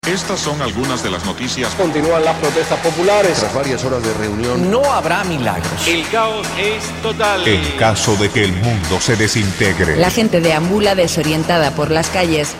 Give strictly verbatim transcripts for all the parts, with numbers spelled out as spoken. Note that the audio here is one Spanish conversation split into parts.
Estas son algunas de las noticias. Continúan las protestas populares. Tras varias horas de reunión, no habrá milagros. El caos es total. En caso de que el mundo se desintegre. La gente deambula desorientada por las calles.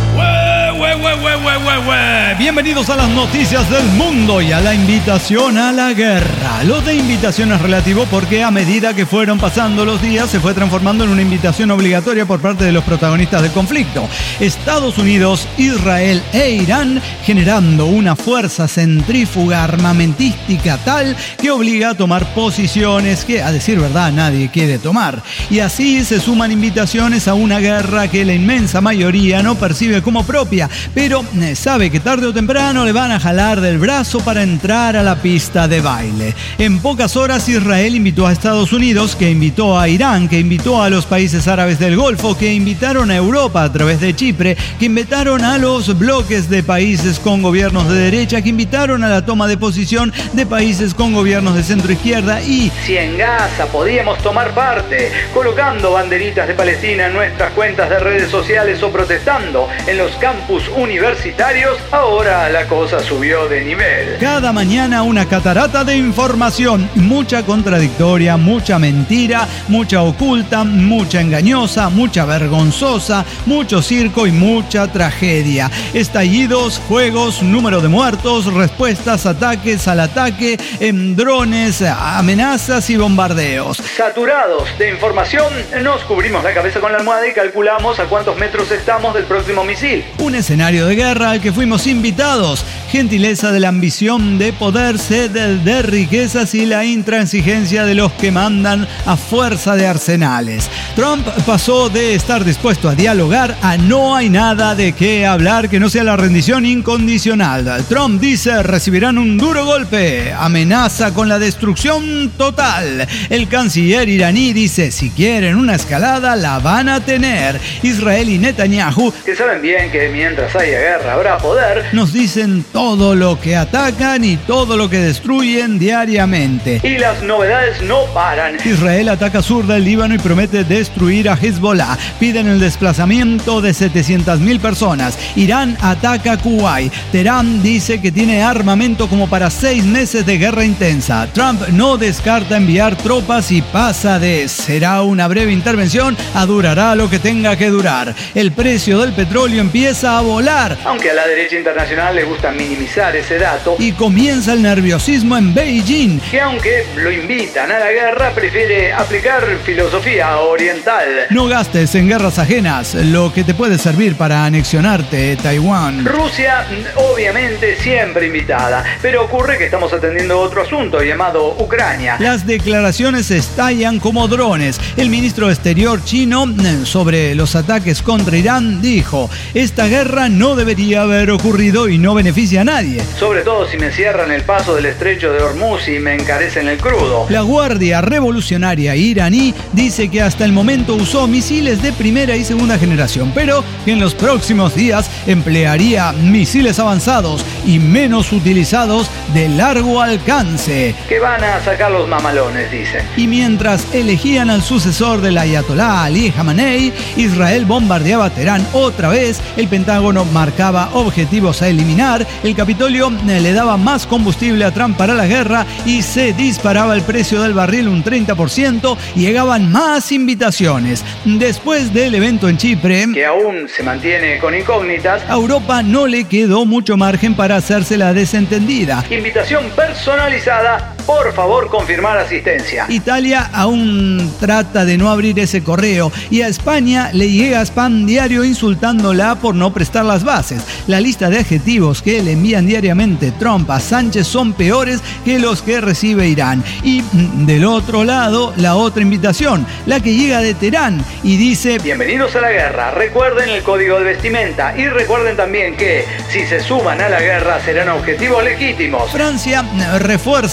¡Hue, hue, hue, hue, hue, hue! Bienvenidos a las noticias del mundo y a la invitación a la guerra. Lo de invitación es relativo porque a medida que fueron pasando los días se fue transformando en una invitación obligatoria por parte de los protagonistas del conflicto. Estados Unidos, Israel e Irán, generando una fuerza centrífuga armamentística tal que obliga a tomar posiciones que, a decir verdad, nadie quiere tomar. Y así se suman invitaciones a una guerra que la inmensa mayoría no percibe como propia, pero sabe que tarde o temprano le van a jalar del brazo para entrar a la pista de baile. En pocas horas Israel invitó a Estados Unidos, que invitó a Irán, que invitó a los países árabes del Golfo, que invitaron a Europa a través de Chipre, que invitaron a los bloques de países con gobiernos de derecha, que invitaron a la toma de posición de países con gobiernos de centro-izquierda y... Si en Gaza podíamos tomar parte, colocando banderitas de Palestina en nuestras cuentas de redes sociales o protestando en los campus universitarios, ahora la cosa subió de nivel. Cada mañana una catarata de información, mucha contradictoria, mucha mentira, mucha oculta, mucha engañosa, mucha vergonzosa, mucho circo y mucha tragedia. Estallidos, fuegos, número de muertos, respuestas, ataques al ataque, en drones, amenazas y bombardeos. Saturados de información, nos cubrimos la cabeza con la almohada y calculamos a cuántos metros estamos del próximo misil. Un escenario de guerra al que fuimos invitados, gentileza de la ambición de poder, sed de riquezas y la intransigencia de los que mandan a fuerza de arsenales. Trump pasó de estar dispuesto a dialogar a no hay nada de qué hablar que no sea la rendición incondicional. Trump dice recibirán un duro golpe, amenaza con la destrucción total. El canciller iraní dice si quieren una escalada la van a tener. Israel y Netanyahu, que saben bien que mientras haya guerra habrá poder, nos dicen todo lo que atacan y todo lo que destruyen diariamente. Y las novedades no paran. Israel ataca sur del Líbano y promete destruir a Hezbollah. Piden el desplazamiento de setecientas mil personas. Irán ataca Kuwait. Teherán dice que tiene armamento como para seis meses de guerra intensa. Trump no descarta enviar tropas y pasa de será una breve intervención a durará lo que tenga que durar. El precio del petróleo empieza a volar, aunque a la derecha internacional le gusta minimizar ese dato, y comienza el nerviosismo en Beijing, que aunque lo invitan a la guerra prefiere aplicar filosofía oriental. No gastes en guerras ajenas lo que te puede servir para anexionarte Taiwán. Rusia obviamente siempre invitada, pero ocurre que estamos atendiendo otro asunto llamado Ucrania. Las declaraciones estallan como drones. El ministro de Exterior chino sobre los ataques contra Irán dijo: esta guerra no debería haber ocurrido y no beneficia a nadie. Sobre todo si me cierran el paso del estrecho de Hormuz y me encarecen el crudo. La Guardia Revolucionaria iraní dice que hasta el momento usó misiles de primera y segunda generación, pero que en los próximos días emplearía misiles avanzados y menos utilizados de largo alcance. Que van a sacar los mamalones, dicen. Y mientras elegían al sucesor del Ayatolá Ali Khamenei, Israel bombardeaba Teherán otra vez, el Pentágono marcaba objetivos a eliminar, el Capitolio le daba más combustible a Trump para la guerra y se disparaba el precio del barril un treinta por ciento, llegaban más invitaciones. Después del evento en Chipre, que aún se mantiene con incógnitas, a Europa no le quedó mucho margen para hacerse la desentendida. Invitación personalizada, por favor confirmar asistencia. Italia aún trata de no abrir ese correo y a España le llega spam diario insultándola por no prestar las bases. La lista de adjetivos que le envían diariamente Trump a Sánchez son peores que los que recibe Irán. Y del otro lado, la otra invitación, la que llega de Teherán y dice: bienvenidos a la guerra, recuerden el código de vestimenta y recuerden también que si se suman a la guerra serán objetivos legítimos. Francia refuerza su presencia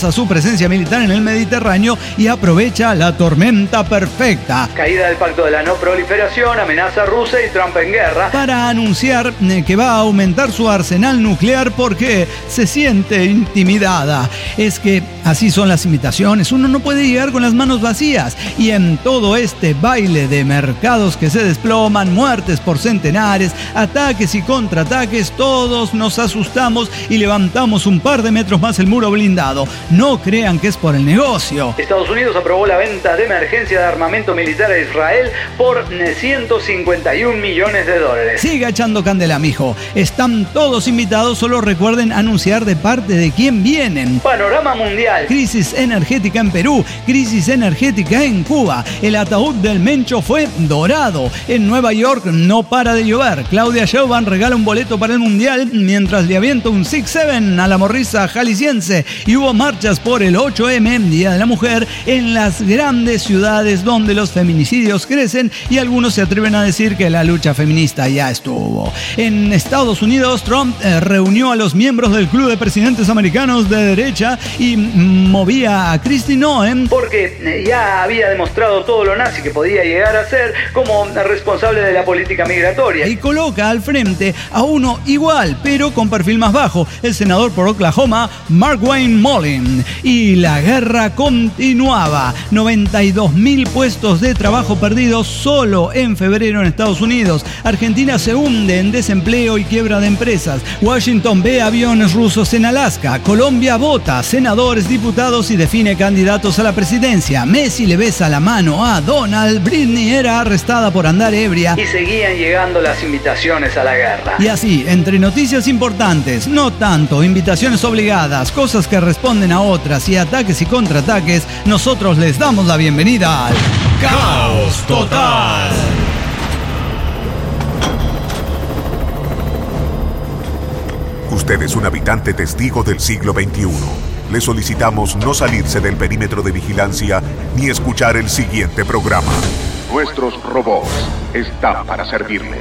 presencia militar en el Mediterráneo y aprovecha la tormenta perfecta. Caída del pacto de la no proliferación, amenaza rusa y Trump en guerra. Para anunciar que va a aumentar su arsenal nuclear porque se siente intimidada. Es que así son las invitaciones. Uno no puede llegar con las manos vacías. Y en todo este baile de mercados que se desploman, muertes por centenares, ataques y contraataques, todos nos asustamos y levantamos un par de metros más el muro blindado. No crean que es por el negocio. Estados Unidos aprobó la venta de emergencia de armamento militar a Israel por ciento cincuenta y un millones de dólares. Siga echando candela, mijo. Están todos invitados, solo recuerden anunciar de parte de quién vienen. Panorama mundial. Crisis energética en Perú, crisis energética en Cuba. El ataúd del Mencho fue dorado. En Nueva York no para de llover. Claudia Sheinbaum regala un boleto para el Mundial mientras le avienta un seis siete a la morrisa jalisciense. Y hubo marchas por el ocho eme, Día de la Mujer, en las grandes ciudades donde los feminicidios crecen y algunos se atreven a decir que la lucha feminista ya estuvo. En Estados Unidos, Trump eh, reunió a los miembros del Club de Presidentes Americanos de derecha y mm, movía a Kristi Noem porque ya había demostrado todo lo nazi que podía llegar a ser como responsable de la política migratoria. Y coloca al frente a uno igual, pero con perfil más bajo, el senador por Oklahoma, Markwayne Mullin. Y la guerra continuaba. noventa y dos mil puestos de trabajo perdidos solo en febrero en Estados Unidos. Argentina se hunde en desempleo y quiebra de empresas. Washington ve aviones rusos en Alaska. Colombia vota senadores, diputados y define candidatos a la presidencia. Messi le besa la mano a Donald. Britney era arrestada por andar ebria. Y seguían llegando las invitaciones a la guerra. Y así, entre noticias importantes, no tanto, invitaciones obligadas, cosas que responden a otras y ataques y contraataques, nosotros les damos la bienvenida al Caos Total. Usted es un habitante testigo del siglo veintiuno. Le solicitamos no salirse del perímetro de vigilancia ni escuchar el siguiente programa. Nuestros robots están para servirle.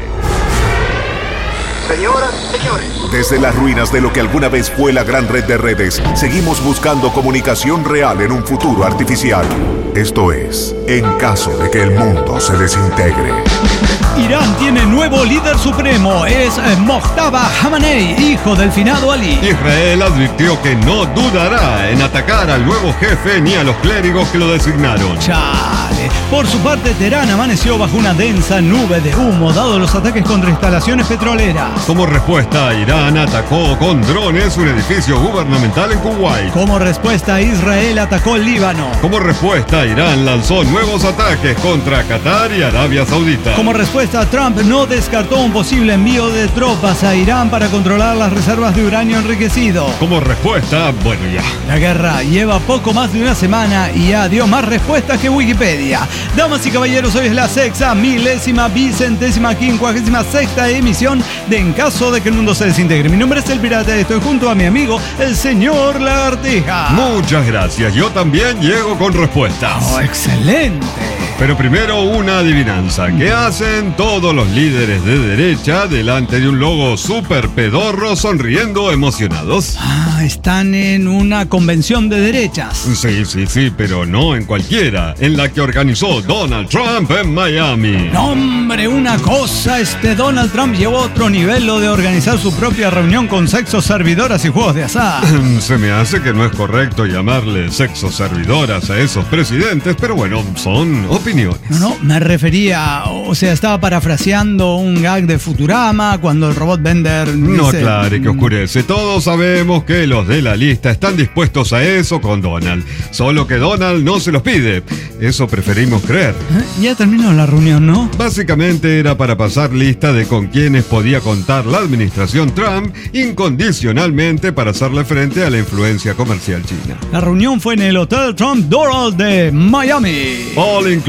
Señoras, señores. Desde las ruinas de lo que alguna vez fue la gran red de redes, seguimos buscando comunicación real en un futuro artificial. Esto es, en caso de que el mundo se desintegre. Irán tiene nuevo líder supremo, es Mojtaba Khamenei, hijo del finado Ali. Israel advirtió que no dudará en atacar al nuevo jefe ni a los clérigos que lo designaron. Chale. Por su parte, Teherán amaneció bajo una densa nube de humo, dado los ataques contra instalaciones petroleras. Como respuesta, Irán atacó con drones un edificio gubernamental en Kuwait. Como respuesta, Israel atacó el Líbano. Como respuesta, Irán lanzó nuevos ataques contra Qatar y Arabia Saudita. Como respuesta, Trump no descartó un posible envío de tropas a Irán para controlar las reservas de uranio enriquecido. Como respuesta, bueno ya. La guerra lleva poco más de una semana y ya dio más respuestas que Wikipedia. Damas y caballeros, hoy es la sexta, milésima, vicentésima, quincuagésima sexta emisión de En caso de que el mundo se desintegre. Mi nombre es El Pirata y estoy junto a mi amigo, el señor Lagartija. Muchas gracias, yo también llego con respuestas. ¡Oh, excelente! Pero primero una adivinanza. ¿Qué hacen todos los líderes de derecha delante de un logo súper pedorro sonriendo emocionados? Ah, están en una convención de derechas. Sí, sí, sí, pero no en cualquiera. En la que organizó Donald Trump en Miami. No, hombre, una cosa, este Donald Trump llevó a otro nivel lo de organizar su propia reunión con sexos servidoras y juegos de azar. Se me hace que no es correcto llamarle sexos servidoras a esos presidentes, pero bueno, son opiniones. No, no, me refería, o sea, estaba parafraseando un gag de Futurama cuando el robot Bender dice, no aclare que oscurece. Todos sabemos que los de la lista están dispuestos a eso con Donald. Solo que Donald no se los pide. Eso preferimos creer. ¿Eh? Ya terminó la reunión, ¿no? Básicamente era para pasar lista de con quienes podía contar la administración Trump incondicionalmente para hacerle frente a la influencia comercial china. La reunión fue en el Hotel Trump Doral de Miami. All inclusive.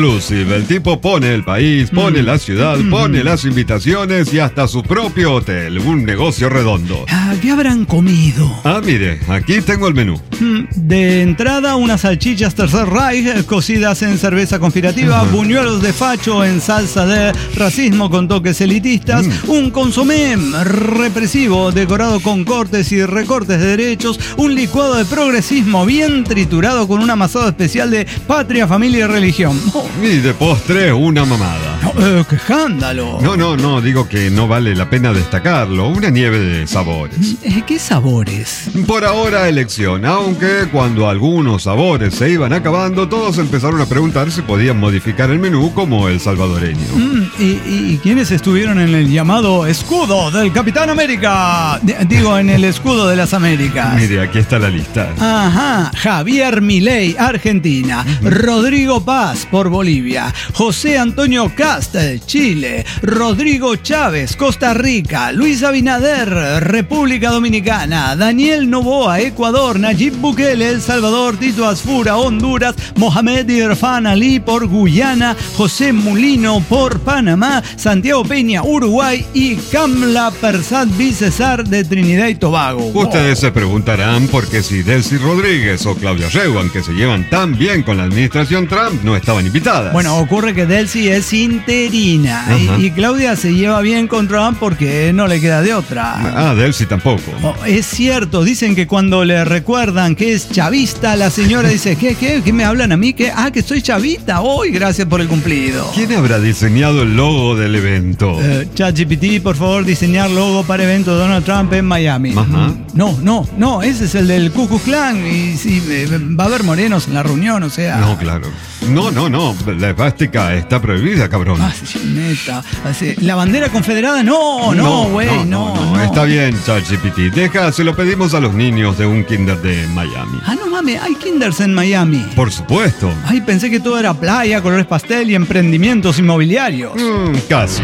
inclusive. El tipo pone el país, pone mm. la ciudad, mm. pone las invitaciones y hasta su propio hotel. Un negocio redondo. Ah, ¿qué habrán comido? Ah, mire, aquí tengo el menú. De entrada, unas salchichas Tercer Reich cocidas en cerveza conspirativa, uh-huh. buñuelos de facho en salsa de racismo con toques elitistas, mm. un consomé represivo decorado con cortes y recortes de derechos, un licuado de progresismo bien triturado con un amasado especial de patria, familia y religión. Oh. Y de postre, una mamada. No, eh, ¡qué escándalo! No, no, no, digo que no vale la pena destacarlo. Una nieve de sabores. ¿Qué sabores? Por ahora elección, aunque cuando algunos sabores se iban acabando, todos empezaron a preguntar si podían modificar el menú como el salvadoreño. Mm, y, ¿Y quiénes estuvieron en el llamado escudo del Capitán América? D- digo, en el escudo de las Américas. Mire, aquí está la lista. Ajá, Javier Milei, Argentina, uh-huh. Rodrigo Paz, por Bolivia, José Antonio Cast, Chile, Rodrigo Chávez, Costa Rica, Luis Abinader, República Dominicana, Daniel Noboa, Ecuador, Nayib Bukele, El Salvador, Tito Asfura, Honduras, Mohamed Irfan Ali por Guyana, José Mulino por Panamá, Santiago Peña, Uruguay y Kamla Persat Bicesar de Trinidad y Tobago. Ustedes wow. se preguntarán por qué si Delcy Rodríguez o Claudia Sheinbaum, que se llevan tan bien con la administración Trump, no estaban invitadas. Bueno, ocurre que Delcy es interina y, y Claudia se lleva bien con Trump porque no le queda de otra. Ah, Delcy tampoco. Oh, es cierto, dicen que cuando le recuerdan que es chavista, la señora dice, ¿qué, qué, qué me hablan a mí? ¿Qué? Ah, que soy chavista hoy, gracias por el cumplido. ¿Quién habrá diseñado el logo del evento? Eh, ChatGPT, por favor, diseñar logo para evento de Donald Trump en Miami. Ajá. No, no, no, ese es el del Ku Klux Klan y sí, va a haber morenos en la reunión, o sea... No, claro. No, no, no, la esvástica está prohibida, cabrón. Ah, sí, neta. Así, la bandera confederada, no, no, güey, no, no, no, no, no. Está bien, ChatGPT. Deja, se lo pedimos a los niños de un kinder de Miami. Ah, no mames, hay kinders en Miami. Por supuesto. Ay, pensé que todo era playa, colores pastel y emprendimientos inmobiliarios. Mm, casi.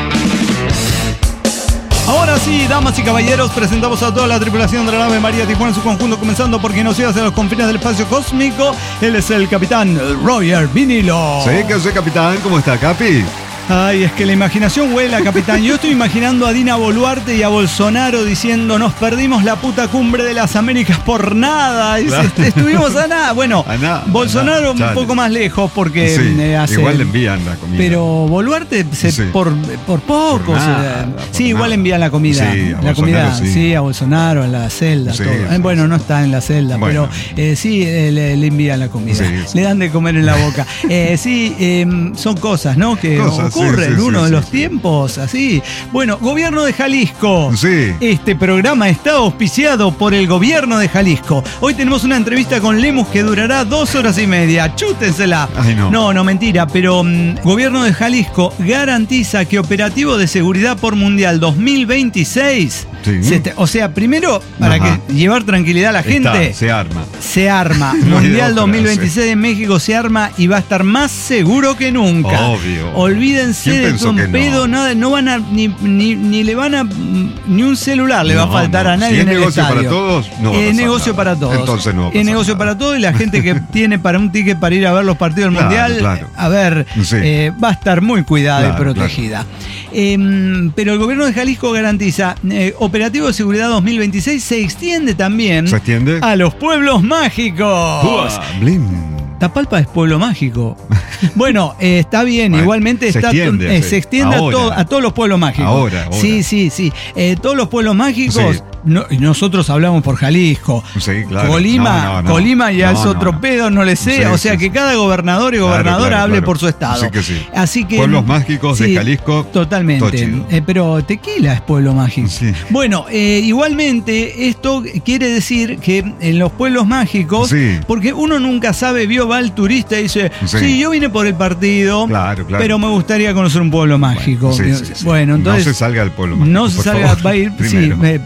Ahora sí, damas y caballeros, presentamos a toda la tripulación de la nave María Tijuana en su conjunto, comenzando por quien nos lleva hacia los confines del espacio cósmico. Él es el capitán Roger Vinilo. Sí, que soy capitán. ¿Cómo está, Capi? Ay, es que la imaginación vuela, capitán. Yo estoy imaginando a Dina Boluarte y a Bolsonaro diciendo nos perdimos la puta cumbre de las Américas por nada. Claro. Estuvimos a nada. Bueno, a nada, Bolsonaro a nada. Un poco más lejos porque sí, eh, hace... igual le envían la comida. Pero Boluarte se, sí. por, por poco. Por nada, se, por sí, nada. Igual envían la comida. Sí, a la comida, sí. sí, a Bolsonaro, a la celda, sí, todo. Sí, bueno, no está en la celda, bueno. pero eh, sí eh, le, le envían la comida. Sí, sí. Le dan de comer en la boca. eh, sí, eh, son cosas, ¿no? Que cosas, ocurren en sí, sí, uno sí, de los sí, tiempos, así. Bueno, Gobierno de Jalisco. Sí. Este programa está auspiciado por el Gobierno de Jalisco. Hoy tenemos una entrevista con Lemus que durará dos horas y media. Chútensela. Ay, no. No, no, mentira, pero um, Gobierno de Jalisco garantiza que Operativo de Seguridad por Mundial dos mil veintiséis, sí. se te, o sea, primero, para Ajá. que llevar tranquilidad a la gente, está, se arma. Se arma. No Mundial dos mil veintiséis sí. en México se arma y va a estar más seguro que nunca. Obvio. Olvídense de Tom Pedo, no? nada, no van a, ni, ni, ni le van a, ni un celular le no, va a faltar no. a nadie si en el negocio estadio. Para todos, no es negocio nada. Para todos. Entonces no va a pasar es negocio nada. Para todos y la gente que tiene para un ticket para ir a ver los partidos del claro, Mundial, claro. a ver, sí. eh, va a estar muy cuidada claro, y protegida. Claro. Eh, pero el Gobierno de Jalisco garantiza eh, Operativo de Seguridad dos mil veintiséis se extiende también ¿Se extiende? a los pueblos mágicos. Uah, blim. Tapalpa es pueblo mágico. Bueno, eh, está bien, bueno, igualmente se está, extiende, eh, se extiende a, to, a todos los pueblos mágicos. Ahora, ahora. Sí, sí, sí. Eh, todos los pueblos mágicos, sí. no, nosotros hablamos por Jalisco. Sí, claro. Colima, no, no, no. Colima ya no, es otro no. pedo, no le sé. Sí, o sea sí, que sí. cada gobernador y gobernadora claro, claro, hable claro. por su estado. Sí que sí. Así que, pueblos mágicos sí, de Jalisco. Totalmente. Eh, pero Tequila es pueblo mágico. Sí. Bueno, eh, igualmente esto quiere decir que en los pueblos mágicos, sí. porque uno nunca sabe, vio, va el turista y dice, sí. sí, yo vine por el partido, claro, claro. pero me gustaría conocer un pueblo mágico. Bueno, sí, sí, sí. bueno entonces... No se salga del pueblo mágico, No se salga, favor, va a ir, primero. sí, eh, eh,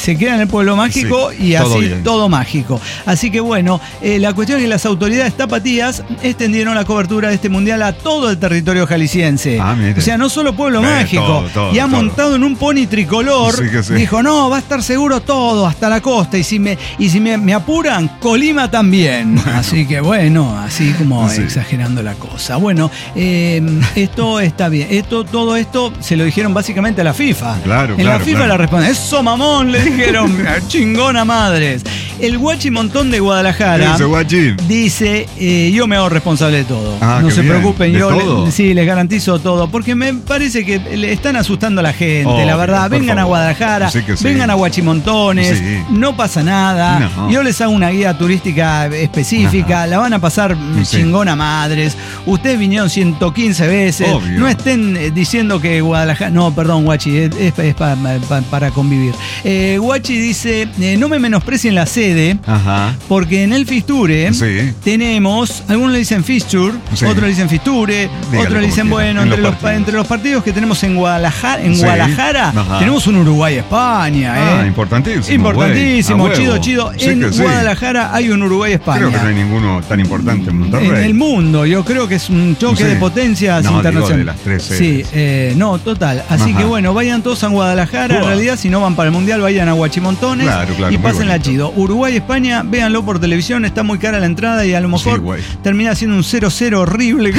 se queda en el pueblo mágico Sí, y todo así bien. todo mágico. Así que bueno, eh, la cuestión es que las autoridades tapatías extendieron la cobertura de este mundial a todo el territorio jalisciense. Ah, mire. O sea, no solo pueblo Eh, mágico. todo, todo, y ha todo. montado en un pony tricolor. Sí que sí. Dijo, no, va a estar seguro todo, hasta la costa. Y si me, y si me, me apuran, Colima también. Así que bueno, así como Sí. exagerando la cosa. Bueno, eh, esto está bien. Esto, todo esto se lo dijeron básicamente a la FIFA. Claro, En claro, la FIFA claro. la responde, eso mamón, le dijeron, chingona madres. El Guachimontón de Guadalajara Ese guachín. dice, eh, yo me hago responsable de todo. Ah, no qué se bien. preocupen, ¿De yo le- todo? sí, les garantizo todo. Porque me parece que le están asustando a la gente, Obvio, la verdad. por Vengan a favor. Guadalajara, Sí que sí. vengan a Guachimontones, Sí. no pasa nada. No. Yo les hago una guía turística específica, Ajá. la van a pasar mm, Sí. chingona madres. Ustedes vinieron ciento quince veces. Obvio. No estén eh, diciendo que Guadalajara. No, perdón, Guachi, es, es- es pa- pa- para convivir. Eh, Guachi dice: eh, no me menosprecien la sede, Ajá. porque en el Fisture Sí. tenemos, algunos le dicen Fisture, Sí. otros le dicen Fisture, Dígale otros le dicen, como quiera, bueno, en entre los los, pa- partidos. entre los partidos que tenemos en Guadalajara, en Sí. Guadalajara Ajá. tenemos un Uruguay-España. Ah, ¿eh? importantísimo. Importantísimo, güey. A chido, huevo. chido. Sí en que sí. Guadalajara hay un Uruguay-España. Creo que no hay ninguno tan importante en Monterrey. En el mundo, yo creo que es un choque Sí. de potencias No, digo, internacionales. de las tres Sí, sedes. eh, no, total. Así Ajá. que bueno, vayan todos a Guadalajara. En Uah. realidad, si no van para el Mundial, vayan a Guachimontones Claro, claro, y muy pásenla bonito. chido. Uruguay-España, véanlo por televisión, está muy cara la entrada y a lo mejor Sí, güey. termina siendo un cero cero horrible.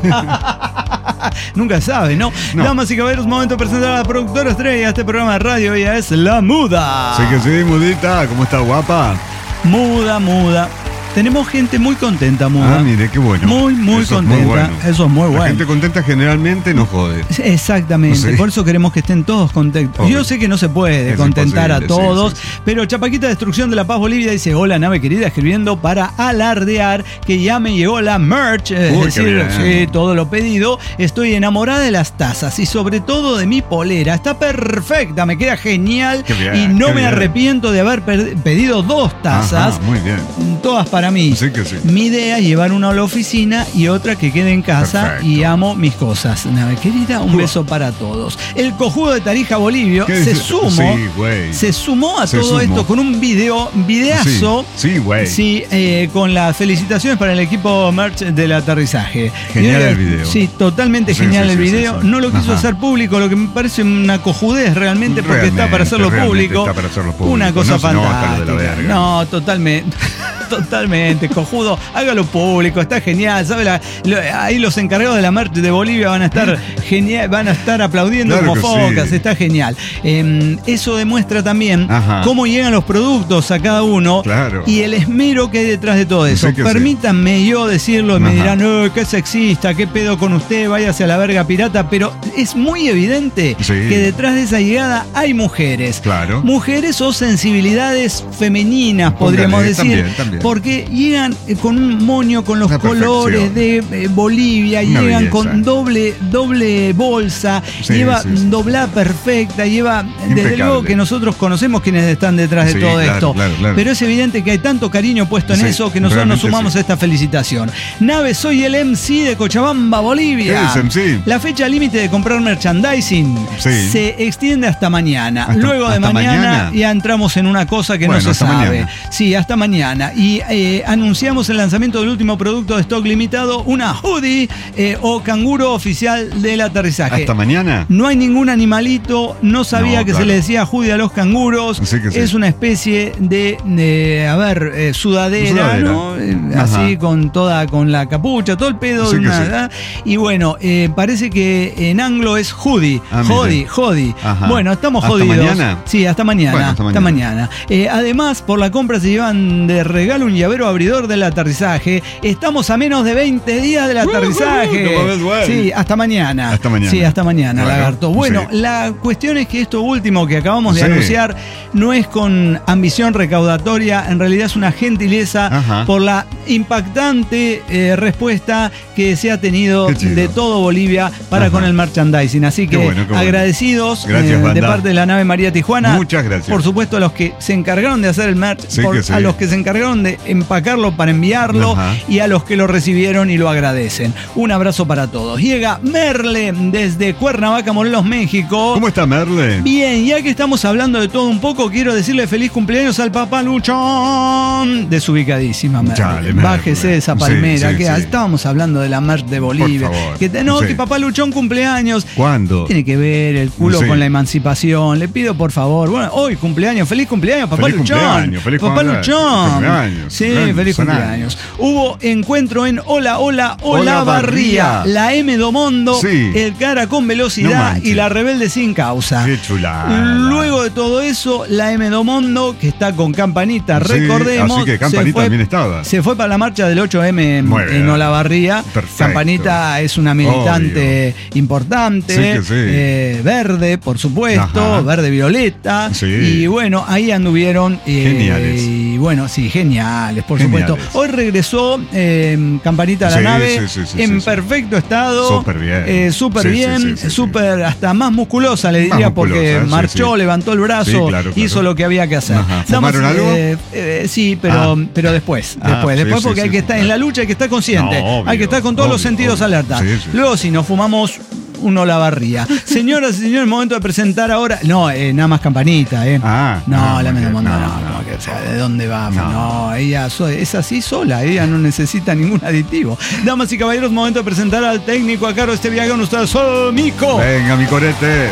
Nunca sabe, ¿no? No. Damas y caballeros, momento de presentar a la productora estrella de este programa de radio. Ella es La Muda. Sí que sí, mudita. ¿Cómo está, guapa? Muda, muda. Tenemos gente muy contenta, Muda. Ah, mire, qué bueno. Muy, muy Eso es contenta. bueno. Eso es muy La bueno. gente contenta generalmente no jode. Exactamente, Sí. por eso queremos que estén todos contentos. Obvio. Yo sé que no se puede Es contentar a imposible, sí, todos, sí, sí. pero Chapaquita Destrucción de la Paz Bolivia dice: hola nave querida, escribiendo para alardear que ya me llegó la merch, es Uy, qué decir, bien. sí, todo lo pedido. Estoy enamorada de las tazas y sobre todo de mi polera. Está perfecta, me queda genial Qué bien, y no qué me bien. arrepiento de haber per- pedido dos tazas, Ajá, muy bien. todas para mí. Sí que sí. Mi idea es llevar una a la oficina y otra que quede en casa. Perfecto. Y amo mis cosas. Nave querida, un beso para todos. El cojudo de Tarija Bolivio ¿Qué se dice? sumó. Sí, güey. Se sumó a Se todo sumó. esto con un video, videazo. Sí, sí, güey. Sí, eh, con las felicitaciones para el equipo merch del aterrizaje. Genial Y, eh, el video. Sí, totalmente Sí, genial sí, el sí, video. sí, sí. No lo quiso Ajá. hacer público, lo que me parece una cojudez realmente, porque Realmente, está para hacerlo realmente público. está para hacerlo público. Una cosa No se nota lo de la fantástica. verga. No, totalmente. Totalmente, cojudo, hágalo público, está genial, ¿sabe? La- lo- ahí los encargados de la merch de Bolivia van a estar genial, van a estar aplaudiendo Claro como que focas, sí. está genial. Eh, eso demuestra también Ajá. cómo llegan los productos a cada uno Claro. y el esmero que hay detrás de todo eso. Sí que sí. Permítanme yo decirlo y me Ajá. dirán, no, qué sexista, qué pedo con usted, váyase a la verga pirata, pero es muy evidente Sí. que detrás de esa llegada hay mujeres. Claro. Mujeres o sensibilidades femeninas, Póngale, podríamos decir. también, también. Porque llegan eh, con un moño con los Una colores de perfección. eh, Bolivia, Una llegan belleza. con doble, doble bolsa, Sí, lleva sí, sí. doblada perfecta, lleva, desde Impecable. luego que nosotros conocemos quienes están detrás de Sí, todo claro, esto. claro, claro. Pero es evidente que hay tanto cariño puesto en Sí, eso que nosotros nos realmente sumamos sí. a esta felicitación. Nave, soy el M C de Cochabamba, Bolivia. ¿Qué es M C? La fecha límite de comprar merchandising Sí. se extiende hasta mañana. Hasta- Luego de hasta mañana, mañana. ya entramos en una cosa que Bueno, no se hasta sabe. mañana. Sí, hasta mañana. Y eh, anunciamos el lanzamiento del último producto de stock limitado, una hoodie eh, o canguro oficial del aterrizaje. ¿Hasta mañana? No hay ningún animalito, no sabía No, que claro. se le decía hoodie a los canguros. Sí que sí. Es una especie de, de, a ver, eh, sudadera, Sudadera. ¿no? Eh, Ajá. así con toda, con la capucha, todo el pedo. Sí de que una- sí. ¿verdad? Y bueno, eh, parece que en anglo es hoodie. Ah, mire. Jodi, jodi. Ajá. Bueno, estamos ¿Hasta jodidos. mañana? Sí, hasta mañana. Bueno, hasta hasta mañana. Eh, además, por la compra se llevan de regalo un llavero abridor del aterrizaje. Estamos a menos de veinte días del aterrizaje. uh, uh, uh, Sí, hasta mañana. Hasta mañana. Sí, hasta mañana, Bueno, lagarto. Bueno, sí. la cuestión es que esto último que acabamos de Sí. anunciar no es con ambición recaudatoria, en realidad es una gentileza Ajá. por la impactante eh, respuesta que se ha tenido de todo Bolivia para Ajá. con el merchandising. Así que bueno, bueno. agradecidos gracias, eh, de parte de la nave María Tijuana. Muchas gracias. Por supuesto a los que se encargaron de hacer el merch, sí por, sí. a los que se encargaron de empacarlo para enviarlo Ajá. y a los que lo recibieron y lo agradecen. Un abrazo para todos. Llega Merle desde Cuernavaca, Morelos, México. ¿Cómo está Merle? Bien, ya que estamos hablando de todo un poco, quiero decirle feliz cumpleaños al papá Luchón. Desubicadísima Merle. Chale, Merle. Bájese de esa palmera. Sí, sí, que sí. Estábamos hablando de la merch de Bolivia. Que te, no, sí. que papá Luchón cumpleaños. ¿Cuándo? Tiene que ver el culo sí. con la emancipación. Le pido por favor. Bueno, hoy cumpleaños. Feliz cumpleaños, papá feliz Luchón. Cumpleaños, feliz papá cumpleaños. Luchón. Cumpleaños. Sí, Gran feliz cumpleaños. Hubo encuentro en Hola, Hola, Hola Barría. La M Domondo, sí. el cara con velocidad no y la rebelde sin causa. Qué chulada. Luego de todo eso, la M Domondo, que está con Campanita, sí, recordemos. Así que Campanita fue, también estaba. Se fue para la marcha del ocho eme en, en Olavarría. Perfecto. Campanita es una militante Obvio. importante. Sí que sí. eh, verde, por supuesto. Ajá. Verde violeta. Sí. Y bueno, ahí anduvieron. Eh, geniales. Y bueno, sí, geniales, por geniales. supuesto. Hoy regresó eh, Campanita a la sí, nave sí, sí, sí, en sí, perfecto estado. Súper bien. Eh, súper sí, bien, sí, sí, sí, súper sí. hasta más musculosa, le diría, musculosa, porque sí, marchó, sí. levantó el brazo, sí, claro, claro. hizo lo que había que hacer. ¿Fumaron Damas, algo? Eh, eh, sí, pero, ah. pero después, después, ah, después sí, porque sí, hay que sí, estar sí, en la lucha, hay que estar consciente, no, obvio, hay que estar con todos obvio, los sentidos obvio. alerta. Sí, sí. Luego, si nos fumamos uno la barría. Señoras y señores, momento de presentar ahora. No, eh, nada más Campanita, ¿eh? Ah, no, no, la no, no, no, no, no, no. que, o sea, ¿de dónde va? No, No. no ella so, es así sola, ella no necesita ningún aditivo. Damas y caballeros, momento de presentar al técnico a cargo de este viaje con ustedes, ¡oh, Mico! Venga, mi corete.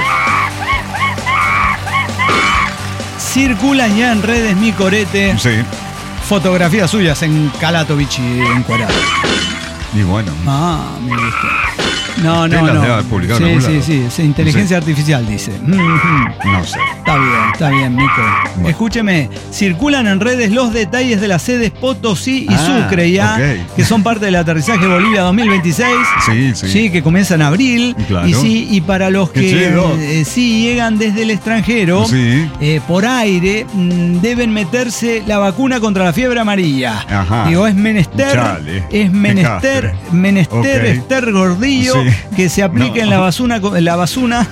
Circulan ya en redes mi corete. Sí. Fotografías suyas en Calatovich y encuadrado. Y bueno. Ah, me gusta. No, no, las no. debe haber publicado sí, en algún sí, lado. sí, sí. Inteligencia Sí. artificial, dice. No sé. Está bien, está bien, Mico. Bueno. Escúcheme, circulan en redes los detalles de las sedes Potosí y Ah, Sucre ya, okay. que son parte del aterrizaje Bolivia dos mil veintiséis. Sí, sí. Sí, que comienza en abril. Claro. Y sí, y para los Qué que chido. eh, sí llegan desde el extranjero, Sí. eh, por aire, mm, deben meterse la vacuna contra la fiebre amarilla. Ajá. Digo, es menester, Chale. es menester, Desastre. menester, Ok. Esther Gordillo, Sí. que se aplique No. en la basuna, la basuna.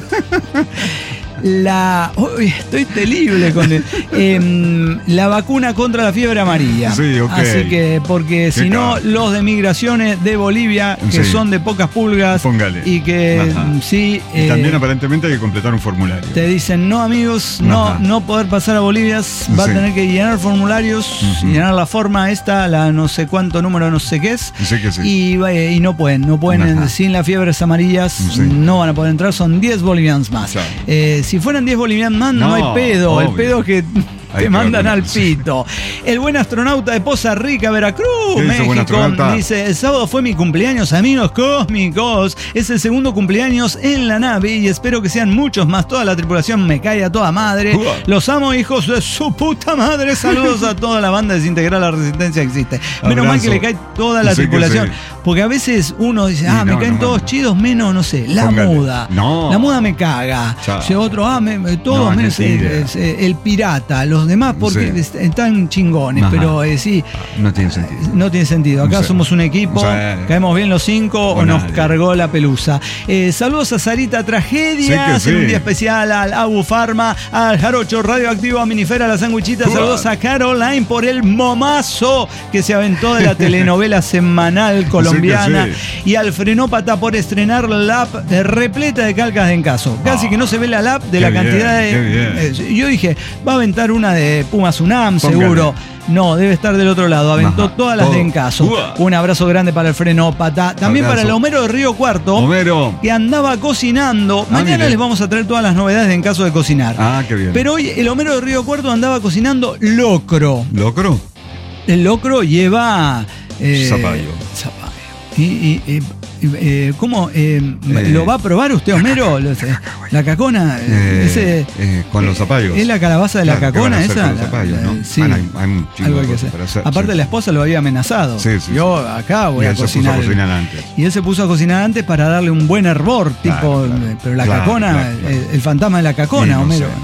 La. Uy, estoy terrible con el, eh, la vacuna contra la fiebre amarilla. Sí, ok. Así que, porque Qué si no, cabrón. los de migraciones de Bolivia, que Sí. son de pocas pulgas, Póngale. y que Ajá. sí. Y eh, también aparentemente hay que completar un formulario. te dicen, no amigos, no, Ajá. no poder pasar a Bolivia, va Sí. a tener que llenar formularios, Ujú. llenar la forma esta, la no sé cuánto número, no sé qué es, Sí que sí. y, eh, y no pueden, no pueden, Ajá. sin las fiebres amarillas, Sí. no van a poder entrar, son diez bolivianos más. Claro. Eh, si fueran diez bolivianos más, no, No, hay pedo, el obvio. pedo es que Hay te que mandan ver, al sí. pito. El buen astronauta de Poza Rica, Veracruz, ¿Qué dice, buen México, astronauta? dice, el sábado fue mi cumpleaños, amigos cósmicos. Es el segundo cumpleaños en la nave y espero que sean muchos más. Toda la tripulación me cae a toda madre. Uah. Los amo, hijos de su puta madre. Saludos a toda la banda desintegrar la resistencia que existe. Menos mal que le cae toda la Sí que tripulación. sí. Porque a veces uno dice, ah, Sí, me no, caen no, todos no. chidos, menos, no sé, la Póngale. muda. No. La muda me caga. Chao. Dice otro, ah, me, me- todos No, menos mentira. eh, es, eh, el pirata. Los demás porque Sí. est- están chingones, Ajá. pero eh, sí. No tiene sentido. No tiene sentido. Acá Sí. somos un equipo, Sí. caemos bien los cinco o, O nos nadie. cargó la pelusa. Eh, saludos a Sarita Tragedia, Sí que en un sí. día especial al Abu Farma, al Jarocho Radioactivo, a Minifera, a la Sanguichita. Uah. Saludos a Caroline por el momazo que se aventó de la telenovela semanal colombiana. Sí Y al Frenópata por estrenar la app eh, repleta de calcas de encaso. Casi Ah. que no se ve la app de Qué la bien, cantidad de. qué bien. eh, yo dije, va a aventar una de Pumas UNAM, Póngale. seguro. No, debe estar del otro lado. Aventó Ajá. todas las Todo. de encaso. Uah. Un abrazo grande para el Frenópata. También Abrazo. para el Homero de Río Cuarto, Homero. que andaba cocinando. Ah, Mañana mire. les vamos a traer todas las novedades de en caso de cocinar. Ah, qué bien. Pero hoy el Homero de Río Cuarto andaba cocinando locro. ¿Locro? El locro lleva. eh, Zapallo. Zapallo. Y, y- y- eh, ¿Cómo? Eh, Eh, ¿Lo va a probar usted, Homero? Lo- La cacona. Eh, ese, eh, con los zapallos. ¿Es la calabaza de la Claro, ¿qué van a cacona hacer esa? con los zapallos, La- ¿no? eh, sí. Bueno, hay, hay un chingo Algo hay de que cosas hacer. para hacer, Aparte, sí. la esposa lo había amenazado. Sí, sí, Yo sí. acá voy Y a él se puso cocinar. a cocinar antes. Y él se puso a cocinar antes para darle un buen hervor, tipo. Claro, claro. Pero la Claro, cacona, claro, claro. El, el fantasma de la cacona, Sí, no Homero. sé, no sé.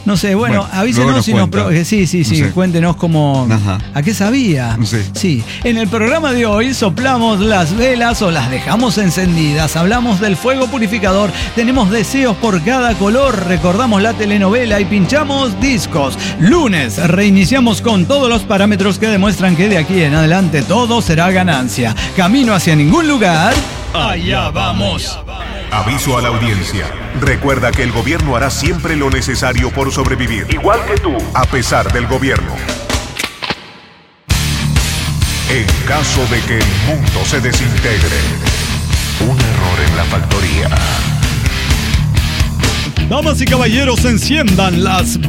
No sé, bueno, Bueno, avísenos luego nos si nos... cuenta. pro- Sí, sí, sí, No sé. cuéntenos cómo... Ajá. ¿A qué sabía? Sí. Sí. En el programa de hoy soplamos las velas o las dejamos encendidas, hablamos del fuego purificador, tenemos deseos por cada color, recordamos la telenovela y pinchamos discos. Lunes reiniciamos con todos los parámetros que demuestran que de aquí en adelante todo será ganancia. Camino hacia ningún lugar, allá vamos. Aviso a la audiencia. Recuerda que el gobierno hará siempre lo necesario por sobrevivir. Igual que tú. A pesar del gobierno. En caso de que el mundo se desintegre. Un error en la factoría. Damas y caballeros, enciendan las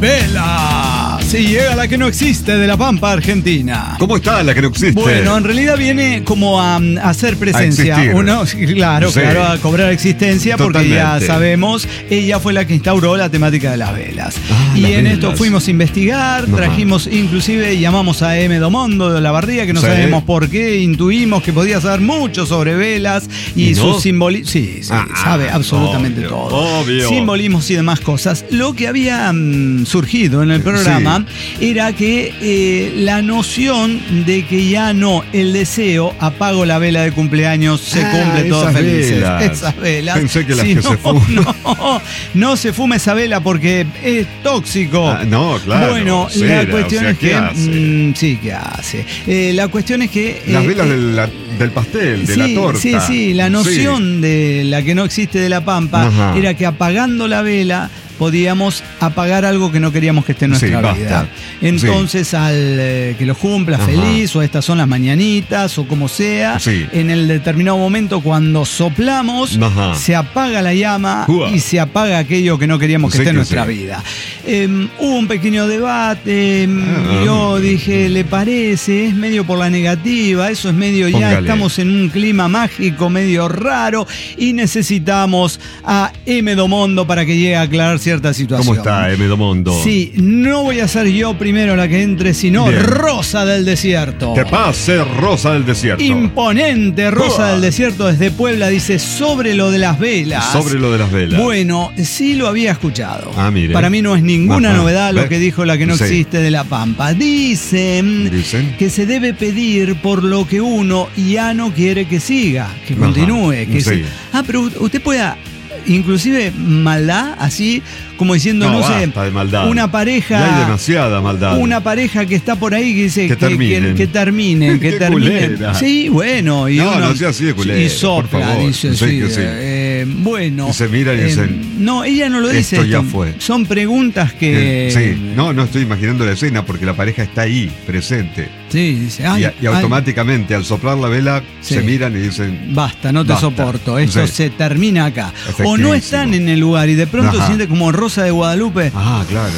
velas. Si llega la que no existe de la Pampa Argentina. ¿Cómo está la que no existe? Bueno, en realidad viene como a, a hacer presencia. A existir. Uno, claro, Sí. claro, a cobrar existencia, porque ya Totalmente. sabemos, ella fue la que instauró la temática de las velas. Ah, y las en esto velas. fuimos a investigar, Ajá. trajimos, inclusive llamamos a M. Domondo de la Barría, que no Sí. sabemos por qué, intuimos que podía saber mucho sobre velas y, ¿Y no? sus simbolismos. Sí, sí, Ah, sabe absolutamente obvio, todo. obvio. Simbolismos y demás cosas. Lo que había mm, surgido en el programa era que eh, la noción de que ya no el deseo, apago la vela de cumpleaños, se Ah, cumple todos esas felices. velas. Esas velas. Pensé que las Sí, que no, se fuman. No, no se fume esa vela porque es tóxico. Ah, no, claro. Bueno, cera, la cuestión o sea, es ¿qué que... hace? mm, sí, ¿qué hace? Eh, la cuestión es que... Las eh, velas eh, del, la- del pastel, de sí, la torta. Sí, sí, la noción Sí. de la que no existe de la Pampa Ajá. era que apagando la vela podíamos apagar algo que no queríamos que esté en nuestra Sí, basta. vida. Entonces, al eh, que lo cumpla Ajá. feliz, o estas son las mañanitas, o como sea, Sí. en el determinado momento cuando soplamos, Ajá. se apaga la llama Ua. y se apaga aquello que no queríamos que Sí esté en que nuestra sí. vida. Eh, hubo un pequeño debate, Ah. yo dije, ¿le parece? Es medio por la negativa, eso es medio, ya Póngale. estamos en un clima mágico medio raro y necesitamos a M. Domondo para que llegue a aclarar cierta situación. ¿Cómo está, M. Domondo? Sí, no voy a ser yo primero la que entre, sino Bien. Rosa del Desierto. Que pase Rosa del Desierto. Imponente Rosa Uah. del Desierto desde Puebla dice sobre lo de las velas. Sobre lo de las velas. Bueno, sí lo había escuchado. Ah, mire. Para mí no es ninguna Ajá. novedad lo ¿Ve? que dijo la que no Sí. existe de la Pampa. Dicen, Dicen. que se debe pedir por lo que uno ya no quiere que siga, que Ajá. continúe. Que Sí. se- ah, pero usted pueda, inclusive maldad, así como diciendo, no, sé, basta de maldad. una pareja. Ya hay demasiada maldad. Una pareja que está por ahí que dice Que terminen. que, que terminen, que Qué terminen. culera. Sí, bueno, y No, uno- no sea así de culera, y sopla, por favor. dice, Sí, sí, que sí. eh, bueno. Y se miran y eh, dicen, no, ella no lo dice. esto ya fue. Son preguntas que. Eh, Sí, no, no estoy imaginando la escena porque la pareja está ahí, presente. Sí, dice, ay, y, y ay, automáticamente al soplar la vela Sí. se miran y dicen, basta, no te Basta. soporto. Esto Sí. se termina acá. O Efectivísimo. no están en el lugar y de pronto Ajá. siente como Rosa de Guadalupe. ah, claro.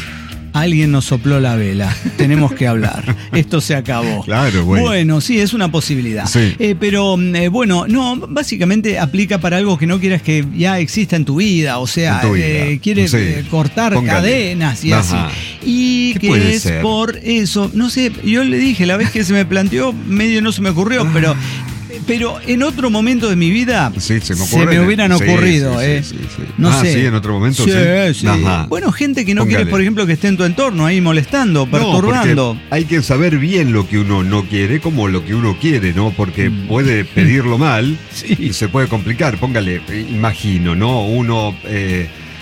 Alguien nos sopló la vela. Tenemos que hablar. Esto se acabó. Claro, güey. Bueno, sí, es una posibilidad. Sí. Eh, pero eh, bueno, no, básicamente aplica para algo que no quieras que ya exista en tu vida. O sea, En tu vida. eh, quieres Sí. eh, cortar Póngale. cadenas y Ajá. así. Y ¿Qué que puede es ser? por eso. No sé, yo le dije, la vez que se me planteó, medio no se me ocurrió, pero. Pero en otro momento de mi vida Sí, se me ocurre. hubieran Sí, ocurrido, sí, ¿eh? sí, sí, sí. No Ah, sé. sí, en otro momento, sí. sí. sí. Ajá. Bueno, gente que no Póngale. quieres, por ejemplo, que esté en tu entorno ahí molestando, No, perturbando. porque hay que saber bien lo que uno no quiere como lo que uno quiere, ¿no? Porque puede pedirlo mal Mm. Sí. y se puede complicar. Póngale, imagino, ¿no? Uno, eh,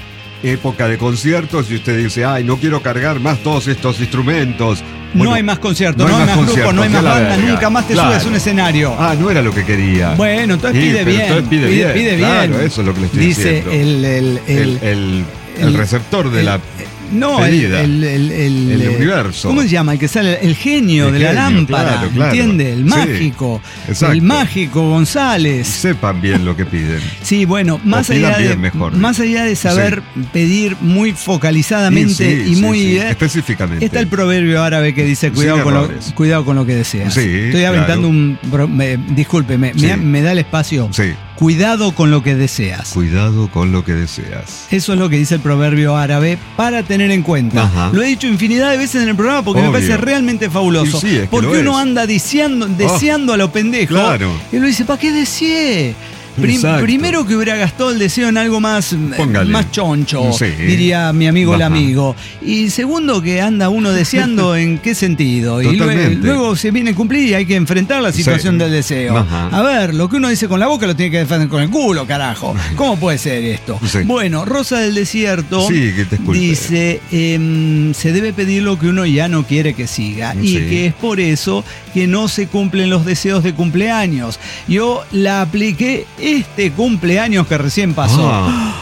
época de conciertos y usted dice, ay, no quiero cargar más todos estos instrumentos. No Bueno, hay más conciertos, no, hay más grupos, conciertos, no hay más a la bandas, verga. nunca más te Claro. subes a un escenario. Ah, no era lo que quería. Bueno, entonces Sí, pide pero bien. entonces pide bien, pide claro, bien. eso es lo que le estoy Dice diciendo. el, el, el, el, el- el el- receptor de el- la No, el, pedida. el, el, el- El eh, universo. ¿Cómo se llama? El que sale, el genio El de la genio, lámpara, claro, claro. ¿entiende? El Sí, mágico. exacto. El mágico González. sepan bien lo que piden. Sí, bueno, más O pidan allá, de, bien, mejor. más allá de saber pedir muy focalizadamente Sí, sí, y sí, muy... sí, eh, específicamente. Está el proverbio árabe que dice cuidado, Sin con lo, errores. cuidado con lo que deseas. Sí, Estoy aventando claro. un... bro- me- discúlpeme, Sí. me, me da el espacio. Sí. Cuidado con lo que deseas. Cuidado con lo que deseas. Eso es lo que dice el proverbio árabe para tener en cuenta. Ajá. Lo he dicho infinidad de veces en el programa porque me Obvio. parece realmente fabuloso. Y sí, es que porque lo uno es. anda deseando, deseando a lo pendejo. claro. Y uno dice, ¿para qué deseé? Prim- primero que hubiera gastado el deseo en algo más, Póngale. más choncho, Sí. diría mi amigo el Ajá. amigo. Y segundo que anda uno deseando en qué sentido. Y luego, Totalmente. luego se viene a cumplir y hay que enfrentar la situación Sí. del deseo. Ajá. A ver, lo que uno dice con la boca lo tiene que defender con el culo, carajo. ¿Cómo puede ser esto? Sí. Bueno, Rosa del Desierto Sí, que te disculpe. dice, em, se debe pedir lo que uno ya no quiere que siga. Y Sí. que es por eso que no se cumplen los deseos de cumpleaños. Yo la apliqué este cumpleaños que recién pasó. Ah.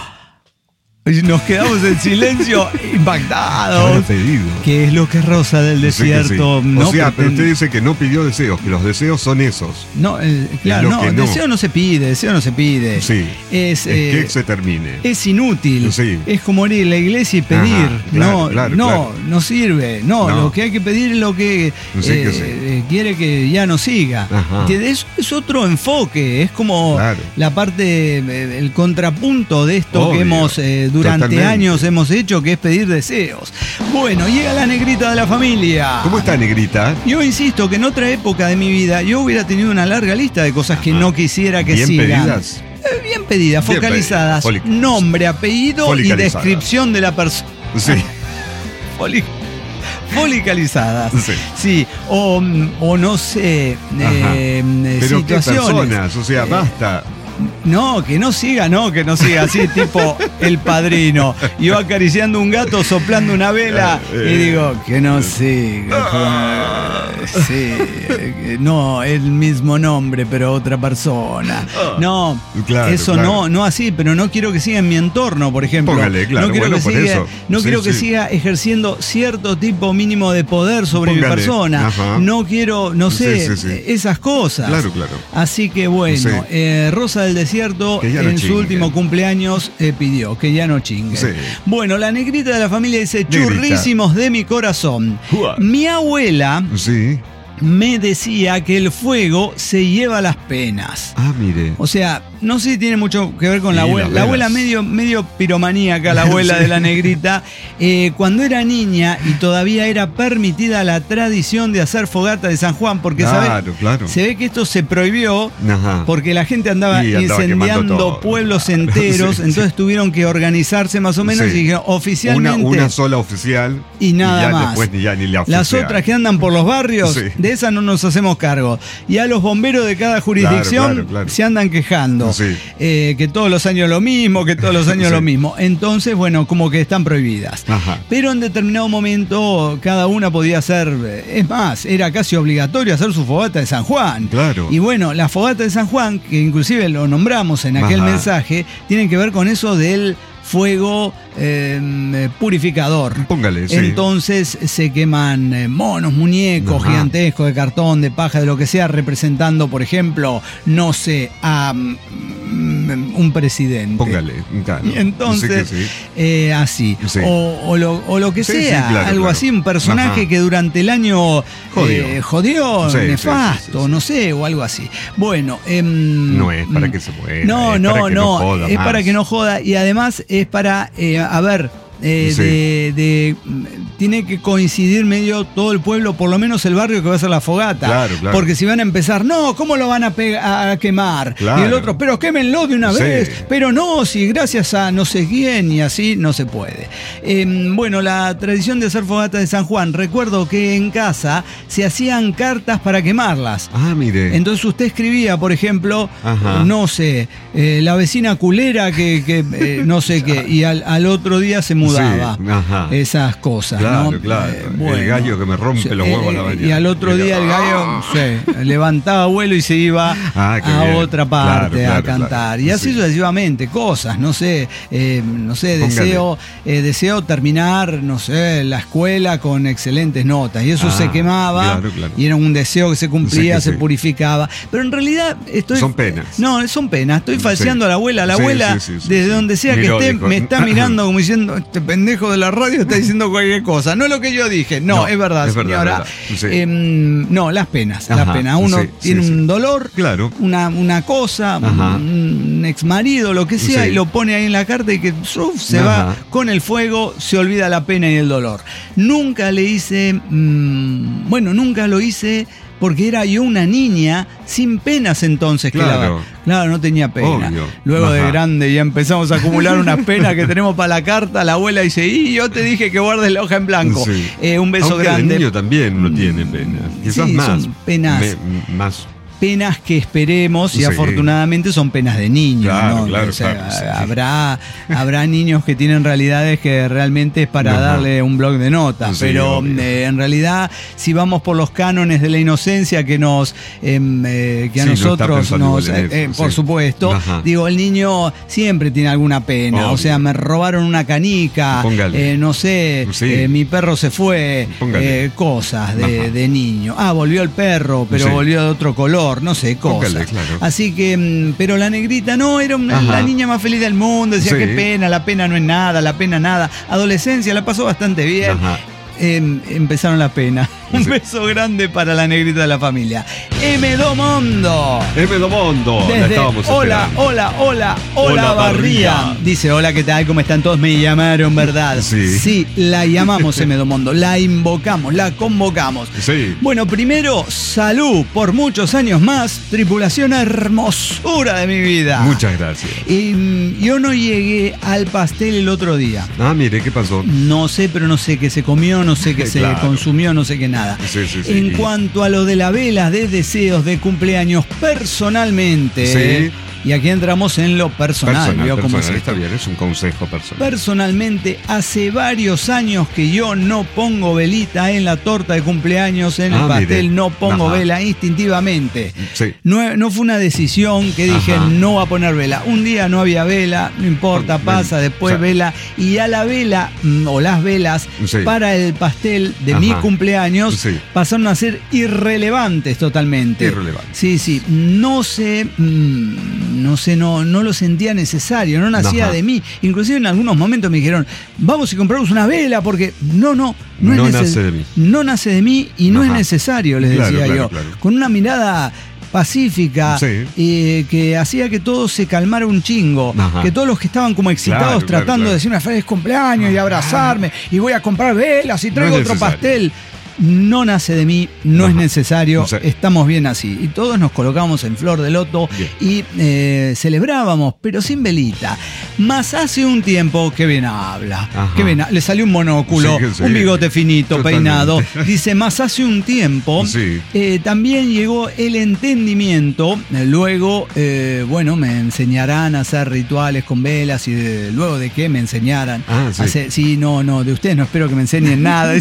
Y nos quedamos en silencio impactados. Habrá pedido. ¿Qué es lo que es Rosa del Sí que Desierto? sí. No O sea, pero pretende- usted dice que no pidió deseos, que los deseos son esos. No, eh, claro, lo no, que no. deseo no se pide, deseo no se pide. Sí. Es, Es eh, que se termine. es inútil. Sí. Es como ir a la iglesia y pedir. Ajá, claro, no, claro, no, claro. no sirve. No, No. lo que hay que pedir es lo que, Sí que eh, sí. eh, quiere que ya no siga. Ajá. ¿Entiendes? Es, es otro enfoque. Es como Claro. la parte, eh, el contrapunto de esto Obvio. que hemos eh, durante Totalmente. años hemos hecho, que es pedir deseos. Bueno, llega la negrita de la familia. ¿Cómo está, negrita? Yo insisto que en otra época de mi vida yo hubiera tenido una larga lista de cosas que Ajá. no quisiera que Bien sigan. pedidas. Eh, Bien pedidas, Bien focalizadas. pedidas, folic- Nombre, apellido y Folicalizadas. descripción de la persona. Sí. Foli- Folicalizadas. Sí. Sí. O, o no sé, Ajá. eh, Pero qué situaciones. personas, o sea, Eh, basta. No, que no siga, no, que no siga así, tipo El Padrino. Yo acariciando un gato, soplando una vela Eh, y digo, que no siga. Juan. Sí, eh, no, el mismo nombre, pero otra persona. No, Claro, eso claro. no, no así, pero no quiero que siga en mi entorno, por ejemplo. Póngale, claro, no quiero bueno, que por siga, eso. no Sí, quiero que sí. siga ejerciendo cierto tipo mínimo de poder sobre mi Póngale, persona. ajá. No quiero, no Sí, sé, sí, sí. esas cosas. Claro, claro. Así que bueno, Sí. eh, Rosa del Desierto Que ya no en su chingue. último cumpleaños eh, pidió que ya no chingue. Sí. Bueno, la negrita de la familia dice, Negrita. churrísimos de mi corazón. Uah. Mi abuela Sí. me decía que el fuego se lleva las penas. Ah, mire. O sea, no sé si tiene mucho que ver con la Sí, abuela. las La abuela velas. medio, medio piromaníaca, la abuela Sí. de la negrita. Eh, cuando era niña y todavía era permitida la tradición de hacer fogata de San Juan, porque Claro, ¿sabe? claro. se ve que esto se prohibió Ajá. porque la gente andaba Y andaba quemando incendiando todo. pueblos Claro. enteros, Sí, entonces sí. tuvieron que organizarse más o menos Sí. y dijeron oficialmente. Una, una sola oficial. Y nada ya más. Después ni ya ni la Las oficial. otras que andan por los barrios, Sí. de esas no nos hacemos cargo. Y a los bomberos de cada jurisdicción Claro, claro, claro. se andan quejando. Sí. Eh, que todos los años lo mismo, que todos los años Sí. lo mismo. Entonces, bueno, como que están prohibidas. Ajá. Pero en determinado momento cada una podía hacer, eh, es más, era casi obligatorio hacer su fogata de San Juan. Claro. Y bueno, la fogata de San Juan, que inclusive lo nombramos en aquel Ajá. mensaje, tienen que ver con eso del fuego eh, purificador. Póngale, sí. Entonces se queman eh, monos, muñecos Ajá. gigantescos de cartón, de paja, de lo que sea, representando, por ejemplo, no sé, a mm, un presidente. Póngale. Claro. Y entonces, Sí que sí. eh, así. Sí. O, o lo, o lo que Sí, sea, sí, claro, algo claro. así, un personaje Ajá. que durante el año Jodió. eh, jodió, Sí, sí, nefasto, sí, sí, sí. no sé, o algo así. Bueno, em, No es para que se muera, No, es no, para que no no, joda es más. para que no joda y además es para, eh, a ver, eh, Sí. de, de- tiene que coincidir medio todo el pueblo, por lo menos el barrio que va a hacer la fogata. Claro, claro. Porque si van a empezar, no, ¿cómo lo van a, pega- a quemar? Claro. Y el otro, pero quémenlo de una Sí. vez. Pero no, si gracias a no sé quién y así no se puede. Eh, bueno, la tradición de hacer fogata de San Juan, recuerdo que en casa se hacían cartas para quemarlas. Ah, mire. Entonces usted escribía, por ejemplo, Ajá. eh, no sé, eh, la vecina culera que, que, eh, no sé qué, y al, al otro día se mudaba. Sí, ajá. Esas cosas, Claro, ¿no? claro. Eh, El gallo que me rompe los huevos a la eh, mañana. Y al otro día el gallo sí, levantaba vuelo y se iba Ah, qué a bien. otra parte Claro, a claro, cantar. claro. Y así Sí. sucesivamente, cosas, no sé, eh, no sé, Póngale. deseo, eh, deseo terminar, no sé, la escuela con excelentes notas. Y eso Ah, se quemaba. claro, claro. Y era un deseo que se cumplía, Sí que se sí. purificaba. Pero en realidad estoy. Son penas. No, son penas. Estoy falseando Sí. a la abuela. La Sí, abuela, sí, sí, sí, desde sí. donde sea Miró, que esté, dijo. me está mirando como diciendo, este pendejo de la radio está diciendo cualquier cosa. No es lo que yo dije. No, No, es verdad, es verdad, señora. es verdad. Sí. Em, no, las penas. las Ajá, penas. Uno sí, tiene sí, sí. un dolor, Claro. una, una cosa, Ajá. un ex marido, lo que sea, Sí. y lo pone ahí en la carta y que ¡zuf! se Ajá. va con el fuego, se olvida la pena y el dolor. Nunca le hice, mm, bueno, nunca lo hice porque era yo una niña sin penas entonces. Claro. Que la, claro, no tenía pena. Obvio. Luego Ajá. de grande ya empezamos a acumular unas penas que tenemos para la carta. La abuela dice, y yo te dije que guardes la hoja en blanco. Sí. Eh, un beso Aunque grande. El niño también no tiene pena. Quizás Sí, más. son penas. me- más. Penas que esperemos y Sí. afortunadamente son penas de niños, Claro, ¿no? claro, O sea, claro, sí. habrá, habrá niños que tienen realidades que realmente es para Ajá. darle un blog de notas, Sí, pero obvio. eh, en realidad si vamos por los cánones de la inocencia que nos em, eh, que a Sí, no está nosotros pensando nos igual en eh, eso, eh, por sí. supuesto, Ajá. digo, el niño siempre tiene alguna pena, Obvio. o sea, me robaron una canica, Póngale. eh, no sé, Sí. eh, mi perro se fue, Póngale. eh, cosas de, Ajá. de niño. Ah, volvió el perro, pero Sí. volvió de otro color, no sé, cosas. Póngale, claro. Así que, mm, pero la negrita no, era una, Ajá. la niña más feliz del mundo, decía Sí. qué pena, la pena no es nada, la pena nada. Adolescencia la pasó bastante bien. Ajá. Em, empezaron la pena. Un Sí. beso grande para la negrita de la familia. M. Domondo. M. Domondo. La Desde estábamos hola, esperando. hola, hola, hola, Hola, Barría. Barría. Dice, hola, ¿qué tal? ¿Cómo están todos? Me llamaron, ¿verdad? Sí. Sí, la llamamos M. Domondo, la invocamos, la convocamos. Sí. Bueno, primero, salud por muchos años más, tripulación hermosura de mi vida. Muchas gracias. Y mm, yo no llegué al pastel el otro día. Ah, mire, ¿qué pasó? No sé, pero no sé qué se comió, no sé qué se Claro. consumió, no sé qué nada. Sí, sí, sí. En cuanto a lo de la vela de deseos de cumpleaños, personalmente, Sí. y aquí entramos en lo personal, Personal, ¿vio cómo es personal, esto? está bien, es un consejo personal. Personalmente, hace varios años que yo no pongo velita en la torta de cumpleaños, en el Ah, pastel, mire. no pongo Ajá. vela instintivamente. Sí. No, no fue una decisión que dije Ajá. no va a poner vela. Un día no había vela, no importa, Bueno, pasa, después o sea, vela. Y a la vela mm, o las velas Sí. para el pastel de Ajá. mi cumpleaños Sí. pasaron a ser irrelevantes totalmente. Irrelevantes. Sí, sí. No sé, mm, no sé, no, no lo sentía necesario, no nacía Ajá. de mí. Inclusive en algunos momentos me dijeron, vamos y compramos una vela porque no, no, no, No es neces- nace de mí. No nace de mí y no Ajá. es necesario, les Claro, decía claro, yo. claro. Con una mirada pacífica, Sí. eh, que hacía que todo se calmara un chingo, Ajá. que todos los que estaban como excitados Claro, claro, tratando claro. de decir una feliz cumpleaños y abrazarme y voy a comprar velas y traigo No es otro necesario. pastel. No nace de mí, no Ajá. es necesario, Sí. estamos bien así. Y todos nos colocamos en flor de loto Bien. y eh, celebrábamos, pero sin velita. Más hace un tiempo, que bien habla, Ajá. que bien, ha- le salió un monóculo, Sí, que sí. un bigote finito, Totalmente. peinado. Dice, más hace un tiempo, Sí. eh, también llegó el entendimiento. eh, Luego, eh, bueno, me enseñarán a hacer rituales con velas y de- luego de que me enseñaran. Ah, sí. a hacer- sí, no, no, de ustedes no espero que me enseñen nada.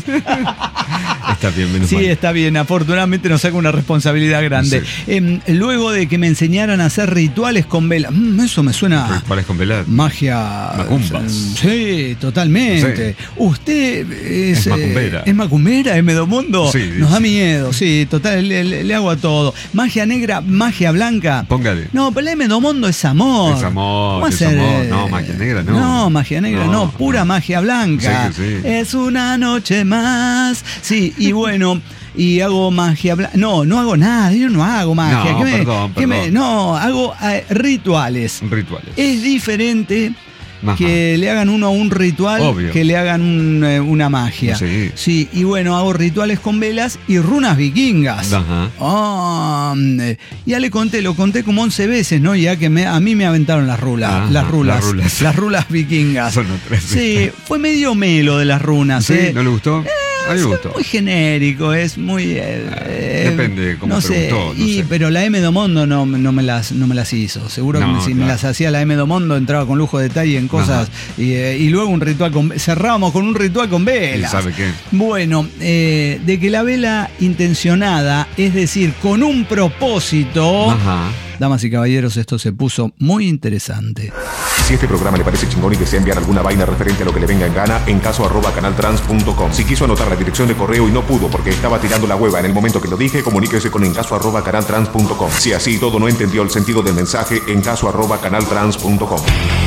Está bien, menos Sí, mal. está bien. Afortunadamente nos saca una responsabilidad grande. Sí. Em, luego de que me enseñaran a hacer rituales con velas. Mm, eso me suena Rituales con velas. magia. Macumbas. Sí, totalmente. Usted es, Es macumbera. eh, ¿Es macumbera, M. Domondo? Sí, Nos da sí. miedo, sí, total, le, le- le hago a todo. Magia negra, magia blanca. Póngale. No, pero el M. Domondo es amor. Es amor, ¿Cómo es hacer, amor. eh? No, magia negra no. No, magia negra no, No, pura no. magia blanca. Sí, que sí. Es una noche más. Sí, y bueno, y hago magia blanca. No, no hago nada, yo no hago magia. No, ¿Qué me- perdón, qué me- perdón. no, hago eh, rituales. Rituales. Es diferente Ajá. que le hagan uno un ritual Obvio. que le hagan un, eh, una magia. Sí. Sí, y bueno, hago rituales con velas y runas vikingas. Ajá. Ah, eh, ya le conté, lo conté como once veces, ¿no? Ya que me, a mí me aventaron las rulas, Ajá, las rulas, las rulas. las rulas vikingas. Son otras. Sí, fue medio melo de las runas, ¿Sí? ¿eh? ¿No le gustó? A mí me Es gustó. muy genérico, es muy... eh, eh, Depende de cómo no sé, preguntó, no y, sé. pero la M. Domondo no, no, me las, no me las hizo. Seguro No, que si me claro. las hacía la M. Domondo entraba con lujo de detalle en cosas. Y, eh, y luego un ritual con... Cerrábamos con un ritual con ¿Y velas. sabe qué? Bueno, eh, de que la vela intencionada, es decir, con un propósito... Ajá. Damas y caballeros, esto se puso muy interesante. Si este programa le parece chingón y desea enviar alguna vaina referente a lo que le venga en gana, en caso arroba canaltrans punto com. Si quiso anotar la dirección de correo y no pudo porque estaba tirando la hueva en el momento que lo dije, comuníquese con encaso arroba canaltrans punto com. Si así todo no entendió el sentido del mensaje, encaso arroba canaltrans punto com.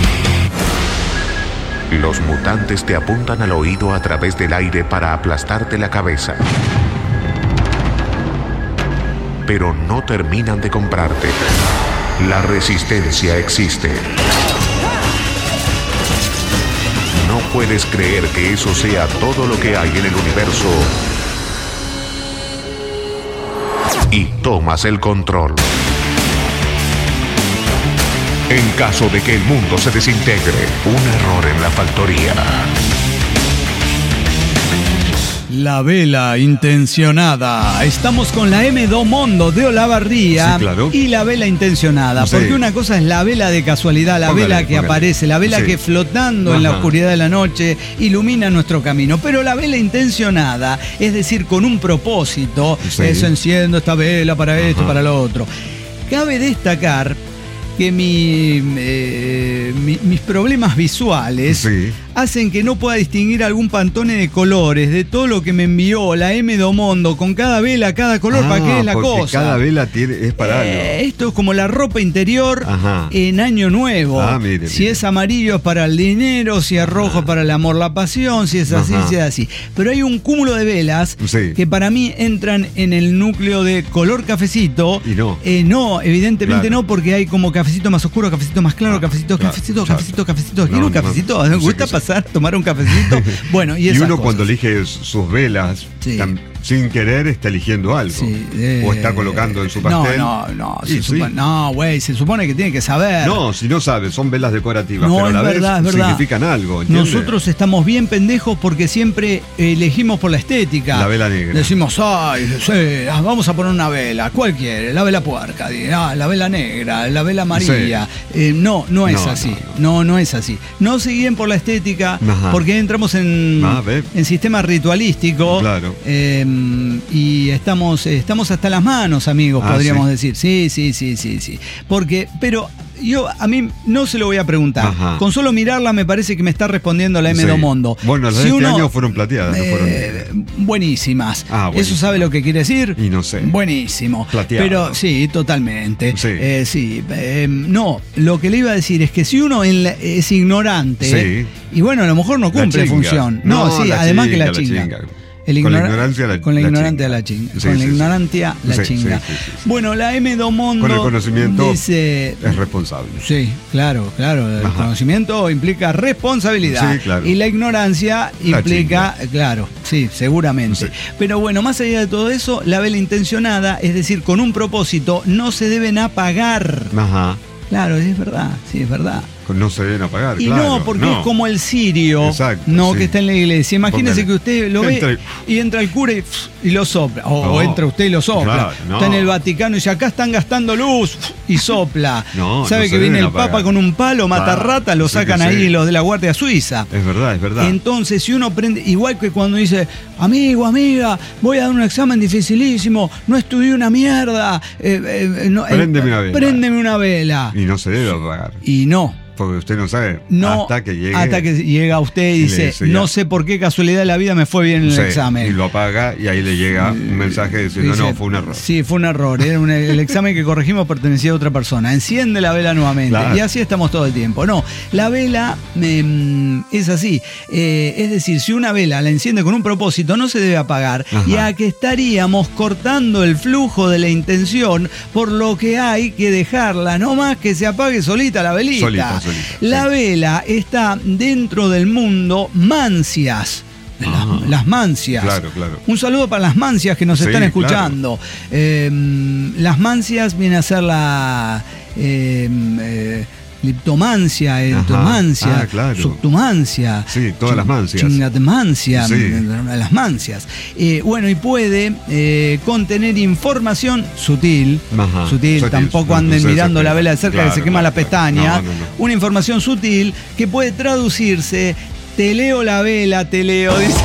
Los mutantes te apuntan al oído a través del aire para aplastarte la cabeza. Pero no terminan de comprarte. La resistencia existe. No puedes creer que eso sea todo lo que hay en el universo y tomas el control. En caso de que el mundo se desintegre, un error en la factoría. La vela intencionada. Estamos con la M do Mondo de Olavarría. Sí, claro. Y la vela intencionada. Sí. Porque una cosa es la vela de casualidad, la Póngale, vela que póngale. aparece, la vela Sí. que flotando en la Ajá. oscuridad de la noche ilumina nuestro camino. Pero la vela intencionada, es decir, con un propósito, Sí. eso, enciendo esta vela para esto, Ajá. para lo otro. Cabe destacar que mi, eh, mi- mis problemas visuales Sí. hacen que no pueda distinguir algún pantone de colores de todo lo que me envió la M do Mondo con cada vela, cada color, Ah, para qué es la porque cosa. cada vela tiene, es para Eh, algo. esto es como la ropa interior Ajá. en Año Nuevo. Ah, mire, si mire. es amarillo es para el dinero, si es rojo es para el amor, la pasión, si es así, Ajá. si es así. Pero hay un cúmulo de velas Sí. que para mí entran en el núcleo de color cafecito. Y no. Eh, no, evidentemente Claro. no, porque hay como cafecito más oscuro, cafecito más claro, Ah, cafecito, claro, cafecito, claro. cafecito, cafecito. No, ¿Quiero un no, cafecito? no ¿Me sé gusta qué pasar, tomar un cafecito? Bueno, y Y esas uno cosas. cuando elige sus velas, Sí. tam- sin querer está eligiendo algo. Sí, eh, o está colocando en su pastel. No, no, no. Y se sí. supo- no, güey, se supone que tiene que saber. No, si no sabe, son velas decorativas, No, pero a la es vez verdad, es verdad. significan algo, ¿entiende? Nosotros estamos bien pendejos porque siempre elegimos por la estética. La vela negra. Decimos, ay, sí, ah, vamos a poner una vela. ¿Cuál quiere? La vela puerca. Di, ah, la vela negra, la vela amarilla. Eh, no, no es No, así. no, No, no, es así. No se guíen por la estética Ajá. porque entramos en, Ah, ve. en sistema ritualístico. Claro. eh, y estamos, estamos hasta las manos, amigos, Ah, podríamos ¿sí? decir. Sí, sí, sí, sí, sí. Porque, pero yo a mí no se lo voy a preguntar. Ajá. Con solo mirarla me parece que me está respondiendo la M do Sí. Mondo. Bueno, las de este año fueron plateadas, no fueron eh, buenísimas. Ah, buenísimo. ¿Eso sabe lo que quiere decir? Y no sé. Buenísimo. Plateado. Pero sí, totalmente. Sí. Eh, sí. Eh, no, lo que le iba a decir es que si uno en la- es ignorante, Sí. y bueno, a lo mejor no La cumple chinga. función. No, No, sí, la además que la chinga, la chinga. chinga. El Con la ignora- ignorancia la- con la la ignorante chinga. la chinga. Sí, con la sí, sí. ignorancia la Sí, chinga. sí, sí, sí, sí. Bueno, la M do Mondo Con el conocimiento dice, es responsable. sí, claro, claro. El Ajá. conocimiento implica responsabilidad. Sí, claro. Y la ignorancia La implica, claro, sí, seguramente. Sí. Pero bueno, más allá de todo eso, la vela intencionada, es decir, con un propósito, no se deben apagar. Ajá. Claro, sí, es verdad, sí, es verdad. No se deben apagar, Y claro. no, porque no. es como el cirio, Exacto, no sí. que está en la iglesia. Imagínese Póngale. que usted lo Entra ve y entra el cura y, y lo sopla. O, No. o entra usted y lo sopla. Claro, no. Está en el Vaticano y dice, acá están gastando luz y sopla. No, Sabe no que se viene deben el apagar. Papa con un palo, mata Ah, rata, lo sí que sacan sí. ahí los de la Guardia Suiza. Es verdad, es verdad. Entonces, si uno prende, igual que cuando dice, amigo, amiga, voy a dar un examen dificilísimo, no estudié una mierda, eh, eh, no, eh, Préndeme una vela. préndeme una vela. Y no se debe apagar. Y no. Porque usted no sabe No, hasta que llegue. hasta que llega usted y y le dice, dice, no ya. sé por qué casualidad de la vida me fue bien en el Sí, examen. Y lo apaga y ahí le llega un mensaje diciendo, Dice, no, fue un error. Sí, fue un error. Era un- el examen que corregimos pertenecía a otra persona. Enciende la vela nuevamente. Claro. Y así estamos todo el tiempo. No, la vela eh, es así. Eh, es decir, si una vela la enciende con un propósito, no se debe apagar. Ajá. Y a que estaríamos cortando el flujo de la intención, por lo que hay que dejarla, no más que se apague solita la velita. Solita, solita, La sí. vela está dentro del mundo mancias. Las, Ah. las mancias. Claro, claro. Un saludo para las mancias que nos Sí, están escuchando. Eh, las mancias viene a ser la eh, eh, liptomancia, entomancia, Ah, claro. subtumancia. Sí, todas las mancias. Chingatemancia, Sí. las mancias. Eh, bueno, y puede eh, contener información sutil. Ajá, Sutil, sutil, tampoco no, anden no se mirando la desespera. vela de cerca que Claro, se quema claro, la claro. pestaña. No, no, no. Una información sutil que puede traducirse. Te leo la vela, te leo, dice.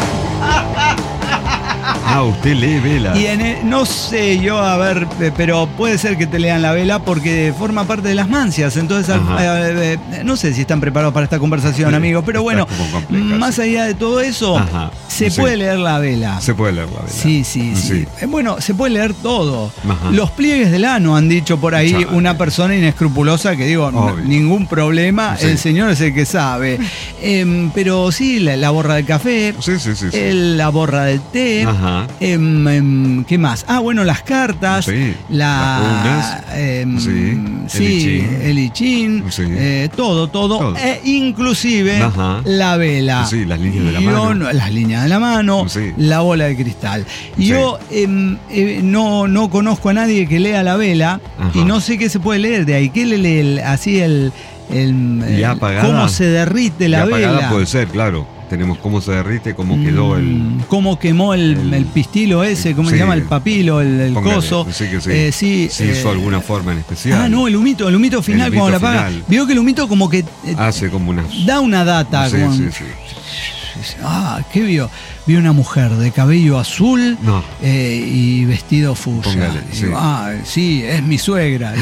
Ah, usted lee vela. Y en el- no sé yo, a ver, eh, pero puede ser que te lean la vela porque forma parte de las mancias. Entonces, al- Ajá. eh, eh, no sé si están preparados para esta conversación, Sí, amigos. Pero está bueno, como compleja, más sí. allá de todo eso, Ajá, se sí. puede leer la vela. Se puede leer la vela. Sí, sí, sí, Eh, Bueno, se puede leer todo. Ajá. Los pliegues del ano han dicho por ahí Chale. una persona inescrupulosa que digo, n- Obvio. ningún problema, Sí. el señor es el que sabe. Em, pero sí, la, la borra del café, Sí, sí, sí. sí. el- la borra del té, Ajá. Ajá. Em, em, ¿Qué más? Ah, bueno, las cartas. Sí, la, las runas. em, Sí, sí, el I Ching. el I Ching, Sí. eh, todo, todo, Todo. E inclusive Ajá. la vela. Sí, las líneas de la Yo mano. no- las líneas de la mano, Sí. la bola de cristal. Sí. Yo em, eh, no, no conozco a nadie que lea la vela. Ajá. Y no sé qué se puede leer de ahí. ¿Qué le lee el- así el, el, Y el- apagada. cómo se derrite la Y apagada vela? puede ser, claro. Tenemos cómo se derrite, cómo quedó el... Mm, cómo quemó el, el- el pistilo ese, cómo sí. se llama, el papilo, el, el Póngale, coso. Sí, que sí. Eh, sí, Si hizo eh, alguna forma en especial. Ah, no, el humito, el humito final humito cuando la apaga. final. Veo que el humito como que eh, Hace como una... da una data. Sí, como- sí, sí. Ah, ¿qué vio? Vi una mujer de cabello azul No. eh, y vestido fucsia. Póngale, Y sí. digo, ah, sí, es mi suegra.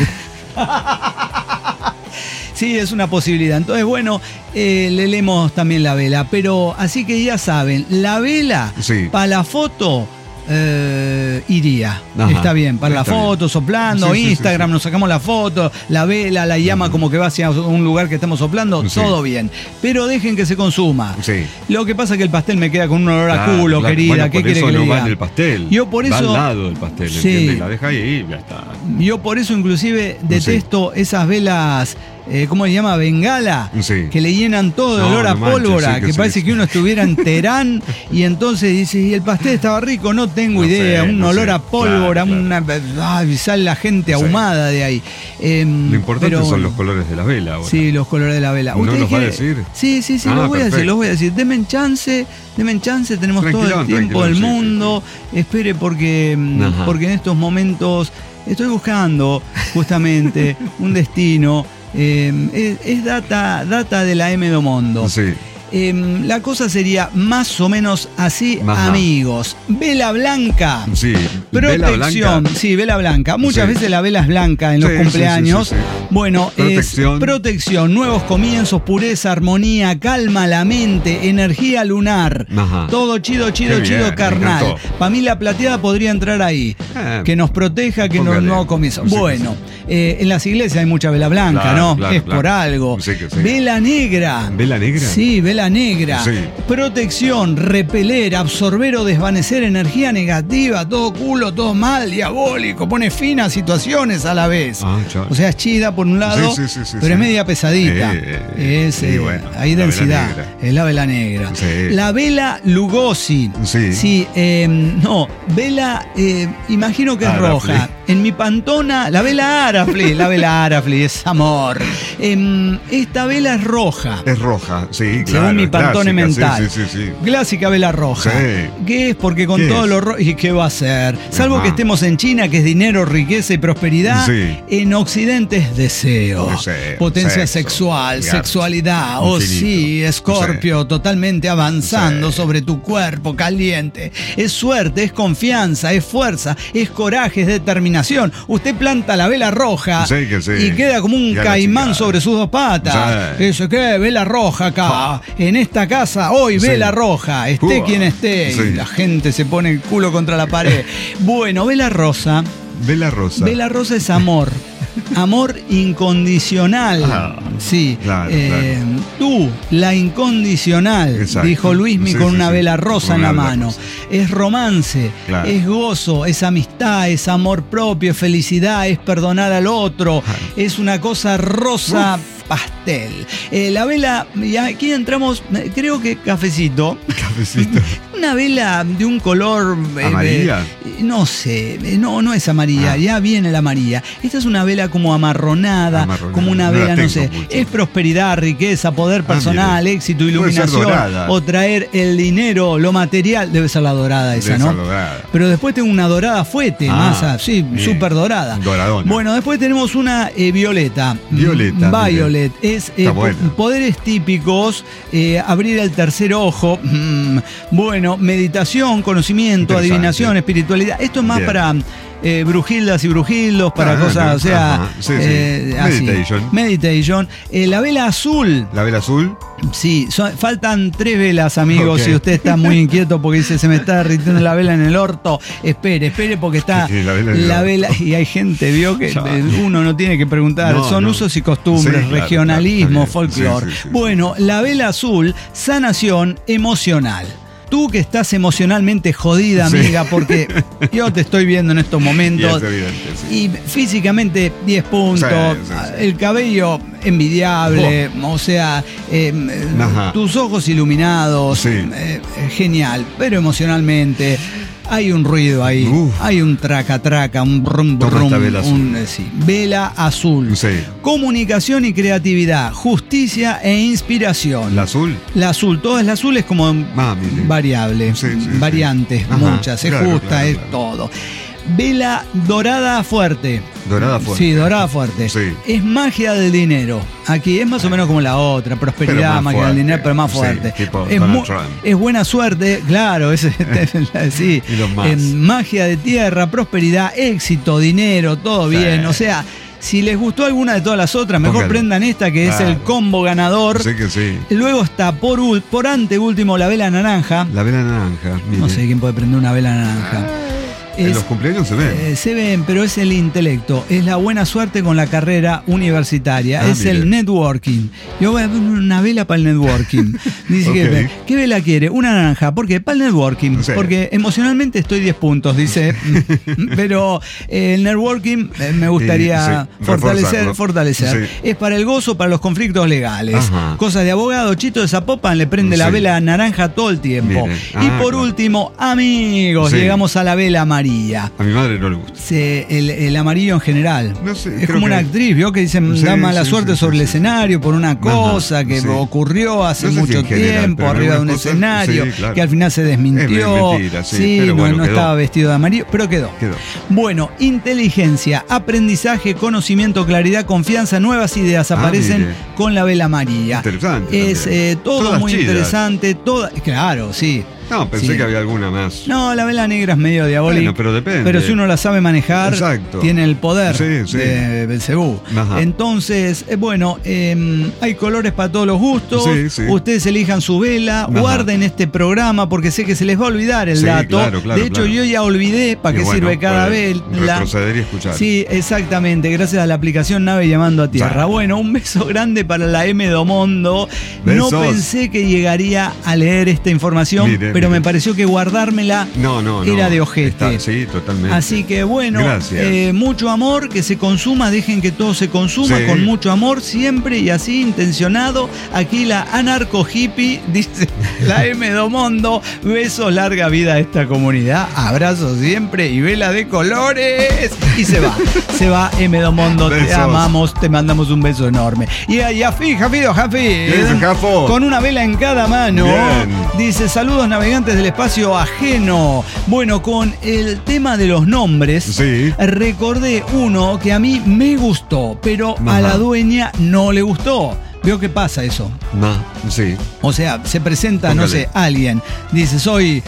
Sí, es una posibilidad. Entonces, bueno, eh, le leemos también la vela. Pero así que ya saben, la vela Sí. para la foto eh, iría. Ajá, Está bien, para la está bien. foto, soplando, Sí, sí, Instagram, sí, sí. nos sacamos la foto, la vela, la llama como que va hacia un lugar que estamos soplando, Sí. todo bien. Pero dejen que se consuma. Sí. Lo que pasa es que el pastel me queda con un olor a Claro, culo, claro. querida. Bueno, ¿Qué por quiere eso que le no diga? va en el pastel. Yo por Va eso- al lado del pastel, Sí. ¿entiendes? La deja ahí y ya está. Yo por eso inclusive detesto esas velas, eh, ¿cómo se llama? Bengala, Sí. que le llenan todo de No, olor a no manches, pólvora, sí, que, que sí, parece sí. que uno estuviera en Teherán y entonces dice, ¿y el pastel estaba rico? No tengo No idea, sé, un no olor sé. a pólvora, Claro, una... ay, sale la gente Sí. ahumada de ahí. Em, Lo importante pero son bueno. los colores de la vela ahora. Sí, los colores de la vela. ¿No ¿Ustedes los va a quieren- decir? Sí, sí, sí, Ah, los voy a decir, perfecto. los voy a decir. Denme chance, denme chance, tenemos todo el Tranquilón, tiempo del tranquilón, sí, mundo. Espere porque, mm, Ajá. porque en estos momentos estoy buscando justamente un destino. eh, es, es data, data de la M do Mondo. Sí. Eh, la cosa sería más o menos así, Ajá. amigos. Vela blanca. Sí. Vela Protección, blanca. sí, vela blanca. Muchas Sí. veces la vela es blanca en Sí, los sí, sí, cumpleaños. sí, sí. Bueno, Protección. es protección, nuevos comienzos, pureza, armonía, calma la mente, energía lunar. Ajá. Todo chido, chido, Qué chido, bien, me carnal. encantó. Para mí la plateada podría entrar ahí. Eh, que nos proteja, que nos póngale. nuevos comienzos. Sí, Bueno, eh, en las iglesias hay mucha vela blanca, Claro, ¿no? claro, es claro. por algo. Sí que sí. Vela negra. ¿Vela negra? Sí, vela negra. Sí. Protección, repeler, absorber o desvanecer energía negativa, todo culo, todo mal, diabólico, pone fin a situaciones a la vez. Ah, chao. O sea, es chida por un lado, Sí, sí, sí, sí, pero sí. es media pesadita. Eh, eh, es, sí, eh, bueno, hay la vela densidad. negra. Es la vela negra. Sí. La vela Lugosi. Sí. Sí, eh, no, vela, eh, imagino que es Arafli. roja. En mi pantona, la vela Arafli, la vela Arafli, es amor. Em, esta vela es roja. Es roja, sí, claro. Según mi pantone clásica, mental. Sí, sí, sí. sí. Clásica vela roja. Sí. ¿Qué es? Porque con ¿Qué todo es? lo rojo. ¿Y qué va a ser? Salvo Ajá. que estemos en China, que es dinero, riqueza y prosperidad. Sí. En Occidente es deseo. Deseo, Potencia sexo, sexual, gato, sexualidad. Oh, infinito. sí, Escorpio, totalmente avanzando Sí. sobre tu cuerpo caliente. Es suerte, es confianza, es fuerza, es coraje, es determinación. Usted planta la vela roja Sí, que sí. y queda como un Ya la caimán chingada. sobre sus dos patas. Sí. Eso, ¿qué? Vela roja acá. En esta casa, hoy, Sí. vela roja. Esté Uah. quien esté. Sí. Y la gente se pone el culo contra la pared. Bueno, vela rosa. Vela rosa. Vela rosa es amor. Amor incondicional. Ah, sí. claro, Eh, tú, la incondicional, Exacto. dijo Luismi Sí, con sí, una sí. vela rosa Con en la una vela mano. rosa. Es romance, Claro. es gozo, es amistad, es amor propio, es felicidad, es perdonar al otro. Ah. Es una cosa rosa. Pastel. Eh, la vela, y aquí entramos, eh, creo que cafecito. Cafecito. Una vela de un color. eh, ¿Amarilla? eh, no sé, eh, no, no es amarilla, Ah. ya viene la amarilla. Esta es una vela como amarronada, Amarronada. como una No la vela, no tengo sé. mucho. Es prosperidad, riqueza, poder personal, mire. éxito, Puede ser iluminación. dorada. O traer el dinero, lo material. Debe ser la dorada esa, Debe ¿no? ser dorada. Pero después tengo una dorada fuete, Ah, más, ah, sí, bien. súper dorada. Doradona. Bueno, después tenemos una eh, violeta. Violeta, Mm, Violet. Es eh, Está buena. po- poderes típicos, eh, abrir el tercer ojo. mm, Bueno, meditación, conocimiento, Interesante. adivinación, espiritualidad. Esto es más Bien. para eh, brujildas y brujildos, para Ah, cosas, o sea, ajá, sí, sí. eh, así. Meditation. Meditation. Eh, la vela azul. La vela azul. Sí, son- faltan tres velas, amigos. Ok. Si usted está muy inquieto porque dice se me está derritiendo la vela en el orto, espere, espere porque está Sí, la vela en el la orto. vela. Y hay gente, vio que Ya. eh, uno no tiene que preguntar. No, Son no. usos y costumbres, Sí, claro, regionalismo, claro, está bien. folclore. Sí, sí, sí, bueno, la vela azul, sanación emocional. tú que estás emocionalmente jodida, amiga, sí. porque yo te estoy viendo en estos momentos. Y, es evidente, sí. y físicamente diez puntos, sí, sí, sí. el cabello envidiable, oh. o sea, eh, tus ojos iluminados, sí. eh, genial, pero emocionalmente hay un ruido ahí, Uf. hay un traca-traca, un brum brum, vela azul. Un, sí, vela azul. Sí. Comunicación y creatividad, justicia e inspiración. ¿La azul? La azul, toda la azul es como ah, variable, sí, sí, variantes, sí. muchas, se claro, justa, claro, es claro. todo. Vela dorada fuerte. Dorada fuerte. Sí, dorada fuerte. Sí. Es magia del dinero. Aquí es más o menos como la otra, prosperidad, magia fuerte. del dinero, pero más fuerte. Sí, tipo es, mu- es buena suerte, claro, es, sí. Eh, magia de tierra, prosperidad, éxito, dinero, todo sí. bien. O sea, si les gustó alguna de todas las otras, mejor Póngale. prendan esta que claro. es el combo ganador. Sí que sí. Luego está por, ul- por ante último la vela naranja. La vela naranja. Mire. No sé quién puede prender una vela naranja. En es, los cumpleaños se ven. Eh, se ven, pero es el intelecto. Es la buena suerte con la carrera universitaria. Ah, es mire. el networking. Yo voy a poner una vela para el networking. Dice okay. que, ¿qué vela quiere? Una naranja. ¿Por qué? Para el networking. Sí. Porque emocionalmente estoy diez puntos, dice. pero eh, el networking eh, me gustaría sí, fortalecer. fortalecer. Sí. Es para el gozo, para los conflictos legales. Ajá. Cosas de abogado. Chito de Zapopan le prende sí. la vela naranja todo el tiempo. Ah, y por claro. último, amigos, sí. llegamos a la vela amarilla. A mi madre no le gusta. Se, el, el amarillo en general. No sé, es como que... una actriz, ¿vio? Que dicen sí, da mala sí, suerte sí, sobre sí, el sí. escenario por una cosa Ajá, que sí. ocurrió hace no mucho si general, tiempo arriba de un cosas, escenario, sí, claro. que al final se desmintió. Es mentira, sí, sí pero no, bueno, no estaba vestido de amarillo, pero quedó. quedó. Bueno, inteligencia, aprendizaje, conocimiento, claridad, confianza, nuevas ideas aparecen ah, con la vela amarilla. Interesante. Es eh, todo Todas muy chidas. interesante. Toda, claro, sí. No, pensé sí. que había alguna más. No, la vela negra es medio diabólica. Bueno, pero depende. Pero si uno la sabe manejar, Exacto. tiene el poder sí, sí. de Belcebú. Entonces, eh, bueno, eh, hay colores para todos los gustos. Sí, sí. Ustedes elijan su vela, Ajá. guarden este programa porque sé que se les va a olvidar el sí, dato. Claro, claro, de hecho, claro. yo ya olvidé para qué bueno, sirve cada vela. Retroceder y escuchar. Sí, exactamente. Gracias a la aplicación Nave Llamando a Tierra. Sí. Bueno, un beso grande para la M. Domondo. Besos. No pensé que llegaría a leer esta información, mire, pero mire. me pareció que guardármela no, no, no. era de ojete. Está, sí, totalmente. Así que bueno, eh, mucho amor, que se consuma, dejen que todo se consuma sí. con mucho amor siempre y así intencionado. Aquí la anarco hippie, dice la M. Domondo. Besos, larga vida a esta comunidad. Abrazos siempre y vela de colores. Y se va, se va M. Domondo. Besos. Te amamos, te mandamos un beso enorme. Y a Jafi, Jafido, Jafi, con una vela en cada mano. Bien. Dice, saludos navegantes del espacio ajeno. Bueno, con el tema de los nombres, sí. recordé uno que a mí me gustó, pero Ajá. a la dueña no le gustó. ¿Veo qué pasa eso? No, sí. O sea, se presenta, Póngale. no sé, alguien, dice, soy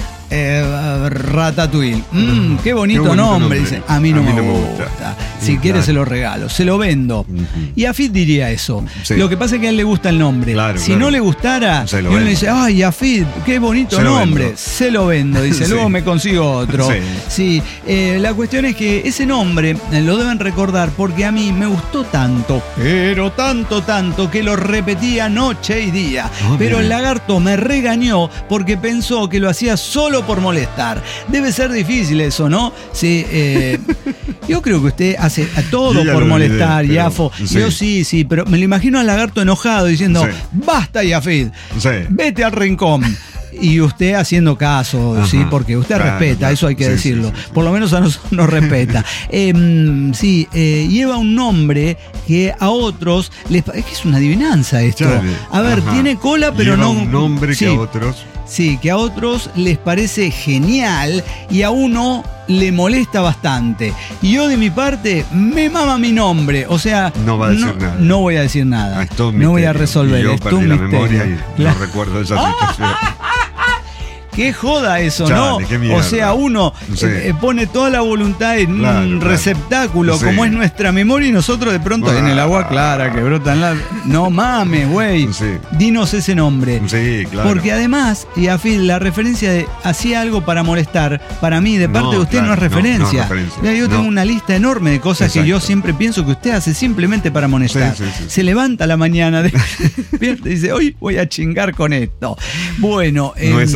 eh, Ratatouille. Mm, qué, bonito qué bonito nombre, nombre. Dice. A mí no, a mí me, no me gusta. gusta. Si quiere claro. se lo regalo, se lo vendo. Uh-huh. Y Afid diría eso. Sí. Lo que pasa es que a él le gusta el nombre. Claro, si claro. no le gustara, y uno le dice, ay, Afid, qué bonito se nombre. Lo se lo vendo, dice, sí. luego me consigo otro. Sí, sí eh, la cuestión es que ese nombre eh, lo deben recordar porque a mí me gustó tanto, pero tanto, tanto, que lo repetía noche y día. Oh, pero bien. El lagarto me regañó porque pensó que lo hacía solo por molestar. Debe ser difícil eso, ¿no? Sí, eh, yo creo que usted hace todo por molestar, olvidé, Yafo. Sí. Yo sí, sí, pero me lo imagino al lagarto enojado diciendo, sí. basta, Yafid, sí. vete al rincón. Y usted haciendo caso, Ajá, sí, porque usted claro, respeta, claro. eso hay que sí, decirlo. Sí, sí, sí. Por lo menos a nosotros nos respeta. eh, sí, eh, lleva un nombre que a otros les es que es una adivinanza esto. Chale. A ver, Ajá. tiene cola, pero lleva no. Un nombre sí, que a otros. Sí, que a otros les parece genial y a uno le molesta bastante. Y yo de mi parte me mama mi nombre, o sea, no va a decir no, nada. No voy a decir nada. Ah, no voy a resolver. Y yo esto perdí un la misterio. memoria y claro. no recuerdo esa situación. Qué joda eso, Chale, ¿no? qué mierda. O sea, uno sí. eh, pone toda la voluntad en claro, un claro. receptáculo, sí. como es nuestra memoria, y nosotros de pronto ah, en el agua clara que brotan la... No mames, güey. Sí. Dinos ese nombre. Sí, claro. Porque además, y a fin, la referencia de hacía algo para molestar, para mí, de parte no, de usted, claro, no es referencia. No, no es referencia. Mira, yo no. tengo una lista enorme de cosas Exacto. que yo siempre pienso que usted hace simplemente para molestar. Sí, sí, sí. Se levanta a la mañana, de... dice, hoy voy a chingar con esto. Bueno, ¿no eh, es así?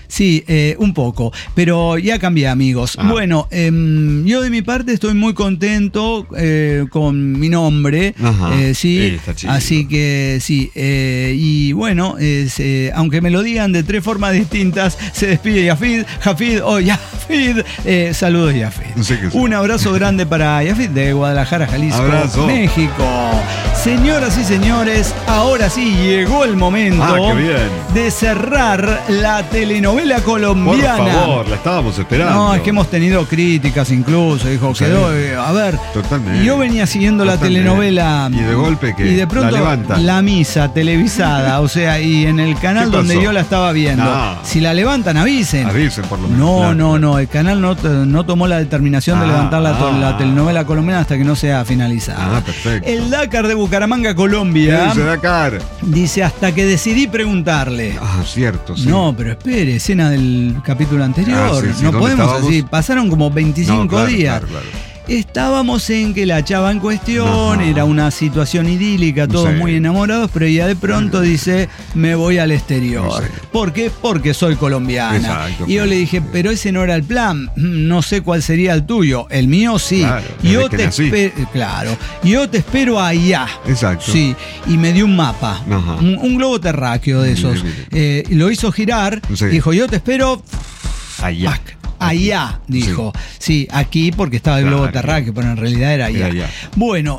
Sí, eh, un poco, pero ya cambié, amigos. Ah. Bueno, eh, yo de mi parte estoy muy contento eh, con mi nombre. Ajá. Eh, sí, Sí, está chido. así que sí. Eh, y bueno, es, eh, aunque me lo digan de tres formas distintas, se despide Yafid, Jafid o Yafid. Eh, saludos, Yafid. Sí que sí. Un abrazo grande para Yafid de Guadalajara, Jalisco, Abrazo. México. Señoras y señores, ahora sí llegó el momento Ah, qué bien. de cerrar la telenovela Por colombiana. favor, la estábamos esperando. No, es que hemos tenido críticas incluso, dijo, Sí. quedó, eh, a ver, Totalmente. yo venía siguiendo la Totalmente. telenovela Y de golpe, ¿qué? y de pronto La levantan. la misa televisada, o sea, y en el canal ¿Qué donde pasó? yo la estaba viendo, No. si la levantan avisen. Avisen por lo menos. No, Claro, no, claro. no, el canal no, no tomó la determinación de Ah, levantar la, to- ah. la telenovela colombiana hasta que no sea finalizada. Ah, perfecto. El Dakar de Bucaramanga, ¿Qué Colombia, dice Dakar? dice hasta que decidí preguntarle. Ah, cierto, sí. No, pero espere, escena del capítulo anterior. Ah, sí, sí, no ¿dónde podemos estábamos? así. Pasaron como veinticinco No, claro, días. claro, claro. Estábamos en que la chava en cuestión Ajá. era una situación idílica, todos Sí. muy enamorados, pero ella de pronto dice, me voy al exterior. Sí. ¿Por qué? Porque soy colombiana. Exacto, y yo sí. le dije, pero ese no era el plan, no sé cuál sería el tuyo. El mío sí. Claro, desde yo que te nací. espero, claro, yo te espero allá. Exacto. Sí, y me dio un mapa, Ajá. un, un globo terráqueo de esos. Mire, mire. Eh, y lo hizo girar, Sí. dijo, yo te espero Allá. ac- allá, dijo. Sí. aquí porque estaba el Claro. globo terráqueo, pero en realidad era allá. Era allá. Bueno,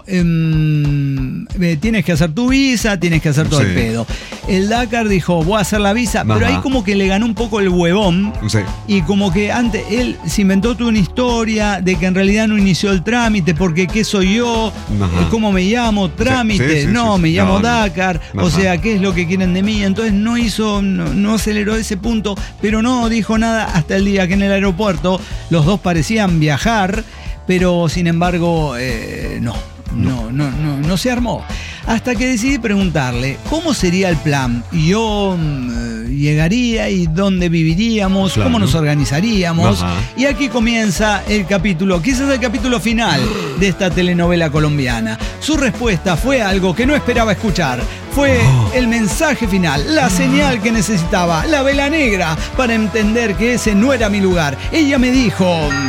em, eh, tienes que hacer tu visa, tienes que hacer todo Sí. el pedo. El Dakar dijo, voy a hacer la visa, pero Ajá. ahí como que le ganó un poco el huevón. Sí. Y como que antes él se inventó toda una historia de que en realidad no inició el trámite porque qué soy yo, Ajá. Eh, cómo me llamo, trámite, sí, sí, no, sí. me llamo No, no. Dakar, o Ajá. sea, qué es lo que quieren de mí. Entonces no hizo, no, no aceleró ese punto, pero no dijo nada hasta el día que en el aeropuerto los dos parecían viajar, pero sin embargo eh, no, no, no, no, no se armó. Hasta que decidí preguntarle cómo sería el plan. Y yo mm, llegaría y dónde viviríamos, Claro. cómo nos organizaríamos. Ajá. Y aquí comienza el capítulo, quizás el capítulo final de esta telenovela colombiana. Su respuesta fue algo que no esperaba escuchar. Fue el mensaje final, la señal que necesitaba, la vela negra para entender que ese no era mi lugar. Ella me dijo,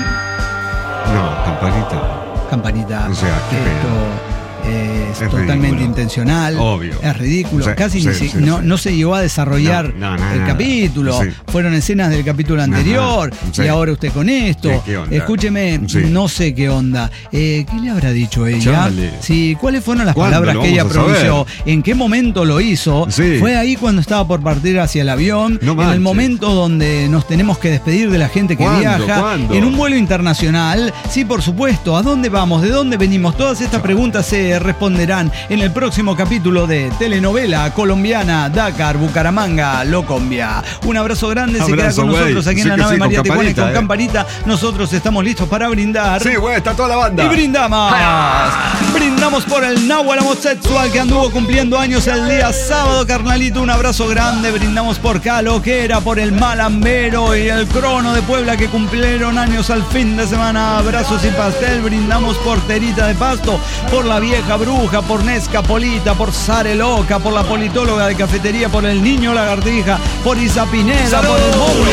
No, campanita. campanita, O sea, qué esto es, Es totalmente ridículo. intencional. Obvio. Es ridículo. Sí, Casi sí, ni si- sí, no, sí. no se llegó a desarrollar No, no, no, el nada. capítulo. Sí. Fueron escenas del capítulo anterior. Ajá, sí. Y ahora usted con esto. ¿Qué- qué onda? Escúcheme, Sí. no sé qué onda. Eh, ¿Qué le habrá dicho ella? Chale. Sí, ¿cuáles fueron las ¿Cuándo palabras lo que ella vamos a pronunció? saber? ¿En qué momento lo hizo? Sí. Fue ahí cuando estaba por partir hacia el avión. No en el manches. momento donde nos tenemos que despedir de la gente que ¿Cuándo? viaja. ¿Cuándo? En un vuelo internacional. Sí, por supuesto. ¿A dónde vamos? ¿De dónde venimos? Todas estas preguntas se responderán en el próximo capítulo de telenovela colombiana Dakar, Bucaramanga, Locombia. Un abrazo grande. se queda Abrazo, con güey. nosotros aquí Sí en la que nave sí, con María Tejuana y con campanita, campanita. Nosotros estamos listos para brindar. Sí, güey, está toda la banda. Y brindamos. Brindamos por el náhuatl homosexual que anduvo cumpliendo años el día sábado, carnalito. Un abrazo grande. Brindamos por Caloquera, por el Malambero y el Crono de Puebla que cumplieron años al fin de semana. Abrazos y pastel. Brindamos por Terita de Pasto, por la Vieja Bruja, por Nescapolita, por Sare Loca, por la politóloga de cafetería, por el Niño Lagartija, por Isa Pineda, por el Módulo.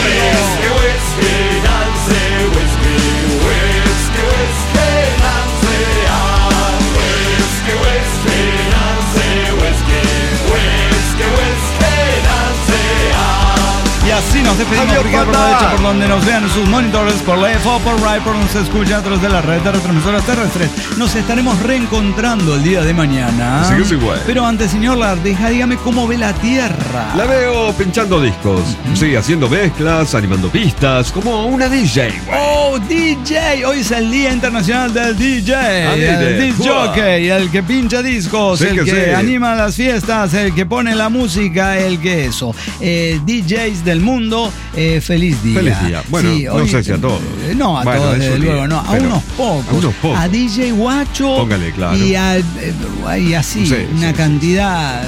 Y así nos despedimos Adiós, por izquierda, por la banda. derecha, por donde nos vean en sus monitores, por left o por right, por donde se escucha a través de la red de retransmisoras terrestres. Nos estaremos reencontrando el día de mañana. Sí que sí, güey. Pero antes, señor Lagartija, dígame cómo ve la Tierra. La veo pinchando discos. Sí, haciendo mezclas, animando pistas, como una D J, güey. Oh, D J, hoy es el Día Internacional del D J, Ah, el mire. disc jockey, el que pincha discos, Sí el que que, sí. anima las fiestas, el que pone la música, el que eso. Eh, D Js del mundo, eh, feliz día. Feliz día. Bueno, no sé si a todos. eh, no, a Bueno, todos, eso desde sí, luego, no, a pero unos pocos. a unos pocos. A D J Guacho. Póngale, claro. Y, a, eh, y así, Sí, una sí, cantidad,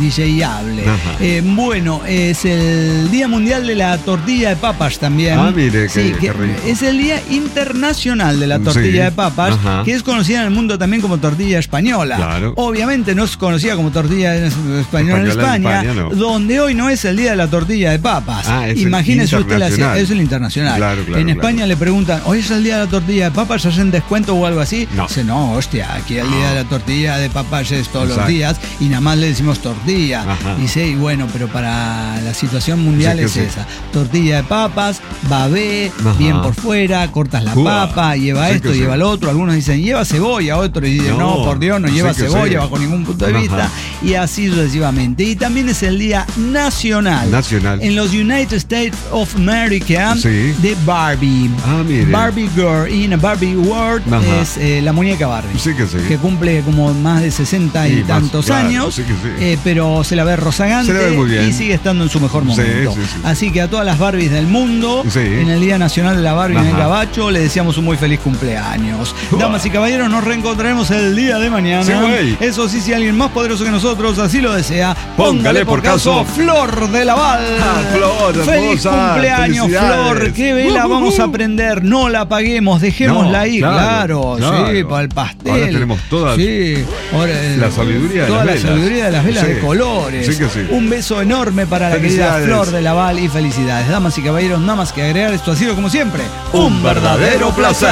DJable. Eh, bueno, es el Día Mundial de la Tortilla de Papas también. Ah, mire, sí, qué, que qué rico. es el Día Internacional de la Tortilla Sí. de Papas, Ajá. que es conocida en el mundo también como tortilla española. Claro. Obviamente no es conocida como tortilla española, Española en en España, España, no. donde hoy no es el Día de la Tortilla de Papas. Ah, es el Imagínese usted la internacional. es el internacional. Claro, claro, en claro. España le preguntan, ¿hoy es el Día de la Tortilla de Papas? ¿Hacen descuento o algo así? No. Dice, no, hostia, aquí el Día de la Tortilla de Papas es todos Exacto. los días y nada más le decimos tortilla. Ajá. Dice, y bueno, pero para la situación mundial Sí, que es sí. esa. Tortilla de papas, babé, Ajá. bien por fuera, cortas la Uah. papa, lleva Sí, esto, que sí. lleva lo otro. Algunos dicen, lleva cebolla, otros dicen, no, No, por Dios, no sí lleva que cebolla sí. bajo ningún punto de Ajá. vista. Y así sucesivamente. Y también es el Día Nacional. Nacional. En los United States of America Sí. de Barbie. Ah, mire. Barbie Girl in a Barbie World Ajá. es eh, la muñeca Barbie. Sí que sí. Que cumple como más de sesenta y Y más, tantos claro, años. sí que sí. eh, pero se la ve rozagante Se la ve muy bien. y sigue estando en su mejor Sí, momento. sí, sí. Así que a todas las Barbies del mundo, Sí. en el Día Nacional de la Barbie en el Ajá. Gabacho, le deseamos un muy feliz cumpleaños. Uah. Damas y caballeros, nos reencontraremos el día de mañana. Sí, güey. Eso sí, si alguien más poderoso que nosotros así lo desea, Póngale por caso Flor de Laval. Ah, Flor, feliz hermosa. cumpleaños, Felicidades. Flor. Qué vela Uh, uh, vamos a uh. prender. No la apaguemos, dejémosla No, ahí, claro, claro. claro. Sí, para el pastel. Ahora tenemos todas Sí, ahora, eh, la sabiduría de toda las la velas. sabiduría de las velas Sí. de colores. Sí que sí. Un beso enorme para la querida Felicidades. Flor de Laval y felicidades. Damas y caballeros, nada más que agregar. Esto ha sido como siempre Un verdadero placer.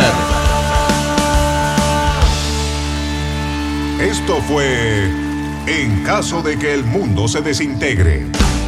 Esto fue En caso de que el mundo se desintegre.